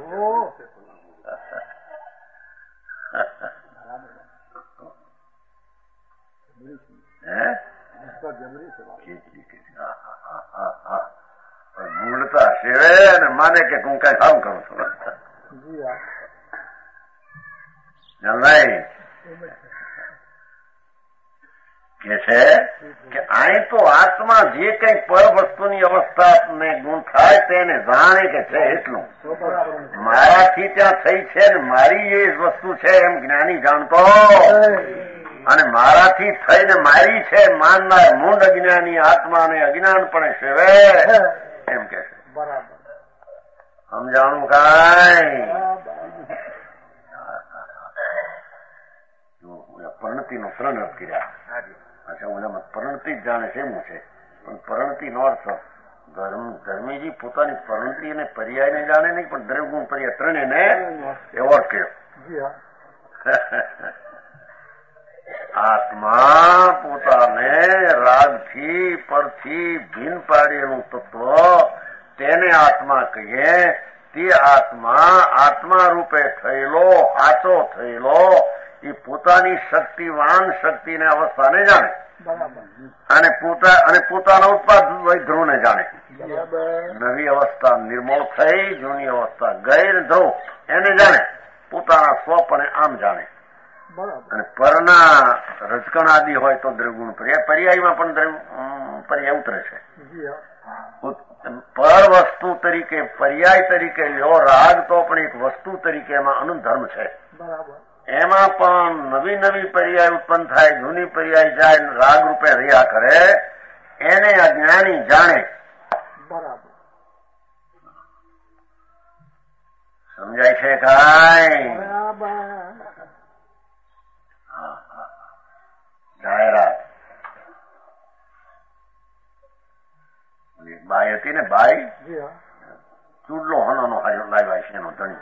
કેટલી કેટલી મૂળતા સેવે ને માને કે હું કઈ કામ કરું છું. કે છે કે અહીં તો આત્મા જે કઈ પર વસ્તુની અવસ્થા ને ગુણ થાય તેને જાણે કે છે એટલું. મારાથી ત્યાં થઈ છે ને મારી એ વસ્તુ છે એમ જ્ઞાની જાણતો અને મારાથી થઈને મારી છે માનનાર મૂંડ અજ્ઞાની આત્માને અજ્ઞાનપણે સેવે એમ કે છે. બરાબર. સમજાણું કાંઈ? પરણતિનો ત્રણ કર્યા. અચ્છા, ઓલામાં પરણતિ જ જાણે છે એવું છે, પણ પરણતિનો અર્થ ધર્મીજી પોતાની પરણતિ અને પર્યાયને જાણે નહીં, પણ દ્રવ્યગુણ પર્યાય ત્રણેયને એવો અર્થ કર્યો. આત્મા પોતાને રાગથી પરથી ભિન્ન પાડેલું તત્વ તેને આત્મા કહીએ. તે આત્મા આત્મા રૂપે થયેલો, સાચો થયેલો એ પોતાની શક્તિવાન શક્તિને અવસ્થાને જાણે બરાબર અને પોતા અને પોતાના ઉત્પાદ ધ્રુવને જાણે. બરાબર નવી અવસ્થા નિર્મળ થઈ, જૂની અવસ્થા ગઈ, ધ્રુવ એને જાણે, પોતાના સ્વપણે આમ જાણે. બરાબર અને પરના રજકણ આદિ હોય તો દ્રવગુણ પર્યાય, પર્યાયમાં પણ દ્રવ પર્યાય ઉતરે છે. જી હા પર વસ્તુ તરીકે પર્યાય તરીકે લ્યો રાગ તો પણ એક વસ્તુ તરીકે એમાં અનુધર્મ છે. બરાબર એમાં પણ નવી નવી પર્યાય ઉત્પન્ન થાય, જૂની પર્યાય જાય, રાગ રૂપે રહ્યા કરે, એને અજ્ઞાની જાણે. બરાબર સમજાય છે કાંઈ? બરાબર જાહેરાત બાઈ હતી ને, બાઈ જી હા ચૂડલો હનોનો હાજો લાવ્યા છે એનો ધણી.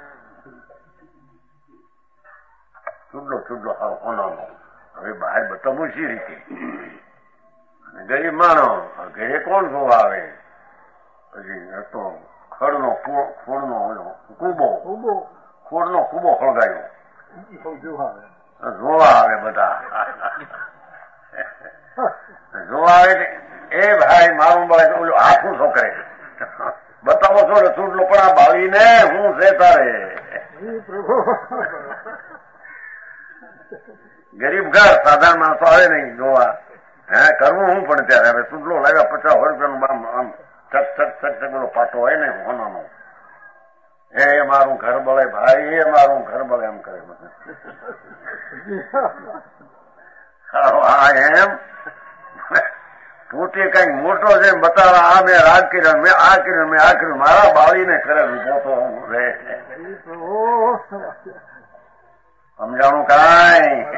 ચૂડલો ચૂડલો હારો હોનાનો. હવે બહાર બતાવું સી રીતે? ગરીબ માણો ઘરે કોણ જોવા આવે? પછી તો ખડનો ખોડનો કૂબો ઉભો ખોડનો કૂબો ખળગાયો, જોવા જોવા આવે બધા. જોવા આવે એ ભાઈ મારું ભાઈ ઓલું આખું શું કરે બતાવો છો ને ચૂડલો પણ આ બાળીને હું છે તારે. ગરીબ ઘર સાધારણ માણસો આવે નહીં જોવા. હે કરવું હું પણ ત્યારે હવે ચૂડલો લાવ્યા પચાસ રૂપિયાનું આમ ચક ચક ચક ચક ઓલો પાટો હોય ને હોનાનો, એ મારું ઘર બળે ભાઈ, એ મારું ઘર બળે એમ કરે બધું. હા એમ પોતે કઈક મોટો છે બતાવવા, આ મેં રાગ કર્યો, મેં આ કર્યું, મેં આ કર્યું, મારા બાળીને કરેલું મોટો હું રે. સમજાણું કાંઈ?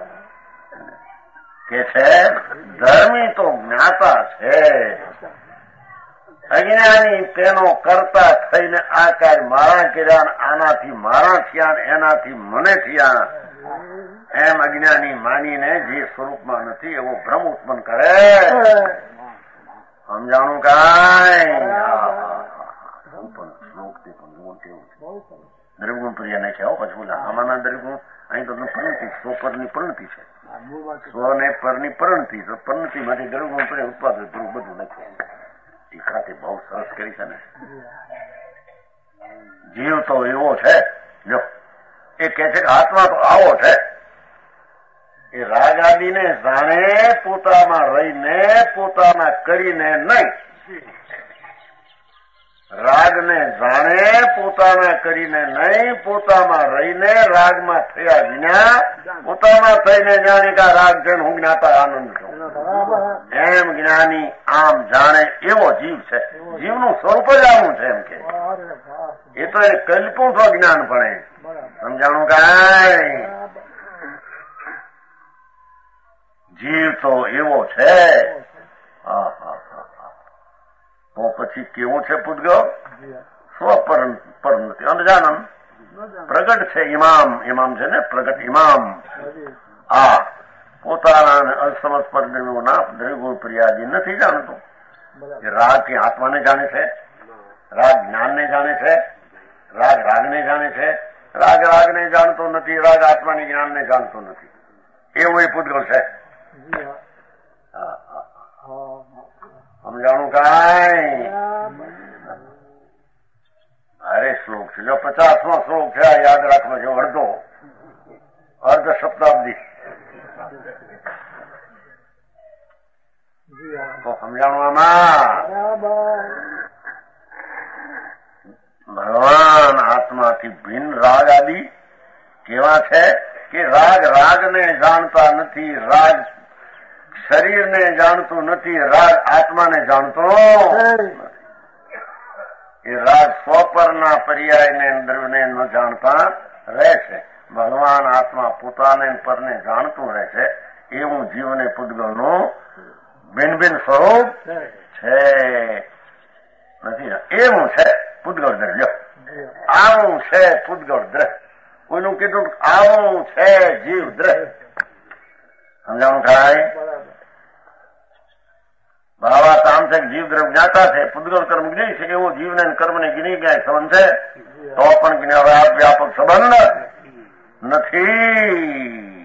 કે છે ધર્મી તો જ્ઞાતા છે, અજ્ઞાની તેનો કરતા થઈને આ કાર્ય મારા કર્યા, આનાથી મારા થયા, એનાથી મને થયા એમ અજ્ઞાની માનીને જે સ્વરૂપમાં નથી એવો ભ્રમ ઉત્પન્ન કરે. સમજાણું કાંઈ? શ્લોકથી પણ કેવું છે દ્રવગુણ પ્રિયા નાખ્યા હો. પછી બોલા આમાંના દ્રવગુણ અહીં તો પરિણતિ, સ્વ પરની પરિણતિ છે, સ્વ ને પરની પરિણતિ, તો પરિણતિમાંથી દ્રવગુણ પ્રિય ઉત્પાદન ધ્રુવ બધું નાખ્યું. ટીકાથી બહુ સરસ કરી છે ને. જીવ તો એવો છે, જો એ કે છે કે આત્મા તો આવો છે, એ રાગ આદિને જાણે, પોતામાં રહીને પોતાના કરીને નહીં. રાગને જાણે, પોતાના કરીને નહીં, પોતામાં રહીને રાગમાં થયા વિના પોતામાં થઈને જાણે કે રાગ છે હું જ્ઞાતા આનંદ છું એમ જ્ઞાની આમ જાણે એવો જીવ છે. જીવનું સ્વરૂપ જ આવું છે એમ કે. એ તો એ કલ્પું છો જ્ઞાન ભણે. સમજાણું કાંઈ? જીવ તો એવો છે. હા હા હા તો પછી કેવું છે પૂતગલ? સ્વપરંતિ અનજાનમ પ્રગટ છે. ઇમામ ઇમામ છે ને, પ્રગટ ઇમામ. આ પોતાના અસમજ પર દ્રવ્યોના દ્રવ્યગુણ પ્રિયાદી નથી જાણતો. રાગ કે આત્માને જાણે છે, રાગ જ્ઞાનને જાણે છે, રાગ રાગને જાણે છે, રાગ રાગને જાણતો નથી, રાગ આત્માની જ્ઞાનને જાણતો નથી. એવું એ પૂતગલ છે. સમજાણું કાંઈ? અરે શ્લોક છે, જો પચાસમો શ્લોક છે, યાદ રાખવો જો, અડધો અર્ધ શતાબ્દી તો સમજાણું આમાં ભગવાન આત્માથી ભિન્ન રાગ આદિ કેવા છે કે રાગ રાગને જાણતા નથી, રાગ શરીરને જાણતું નથી, રાગ આત્માને જાણતો એ રાગ સ્વપરના પર્યાયને દ્રવ્યને ન જાણતા રહે છે. ભગવાન આત્મા પોતાને પરને જાણતું રહે છે. એવું જીવને પૂતગલનું ભિન્ન ભિન્ન સ્વરૂપ છે નથી. એવું છે પૂતગલ દ્રવ્ય, આવું છે પૂતગલ દ્રવ્ય. કોઈનું કીધું આવું છે જીવ દ્રવ્ય. સમજાણું થાય? બાવા કામ છે જીવ દ્રવ્ય જ્ઞાતા છે, પૂતગલ કર્મ જ્ઞાની છે. એવો જીવને કર્મને ગિની ગયા સંબંધ છે તો પણ જ્ઞાન વ્યાપક સંબંધ નથી.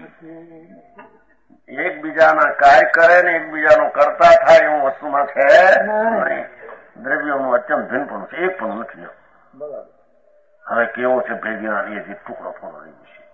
એકબીજાના કાર્ય કરે ને એકબીજાનો કરતા થાય એવું વસ્તુમાં છે નહીં. દ્રવ્યોનું અત્યંત ભિન્નપણું છે, એક પણ નથી. હવે કેવો છે ભેગીના એ ટુકડો થોડો રહી છે.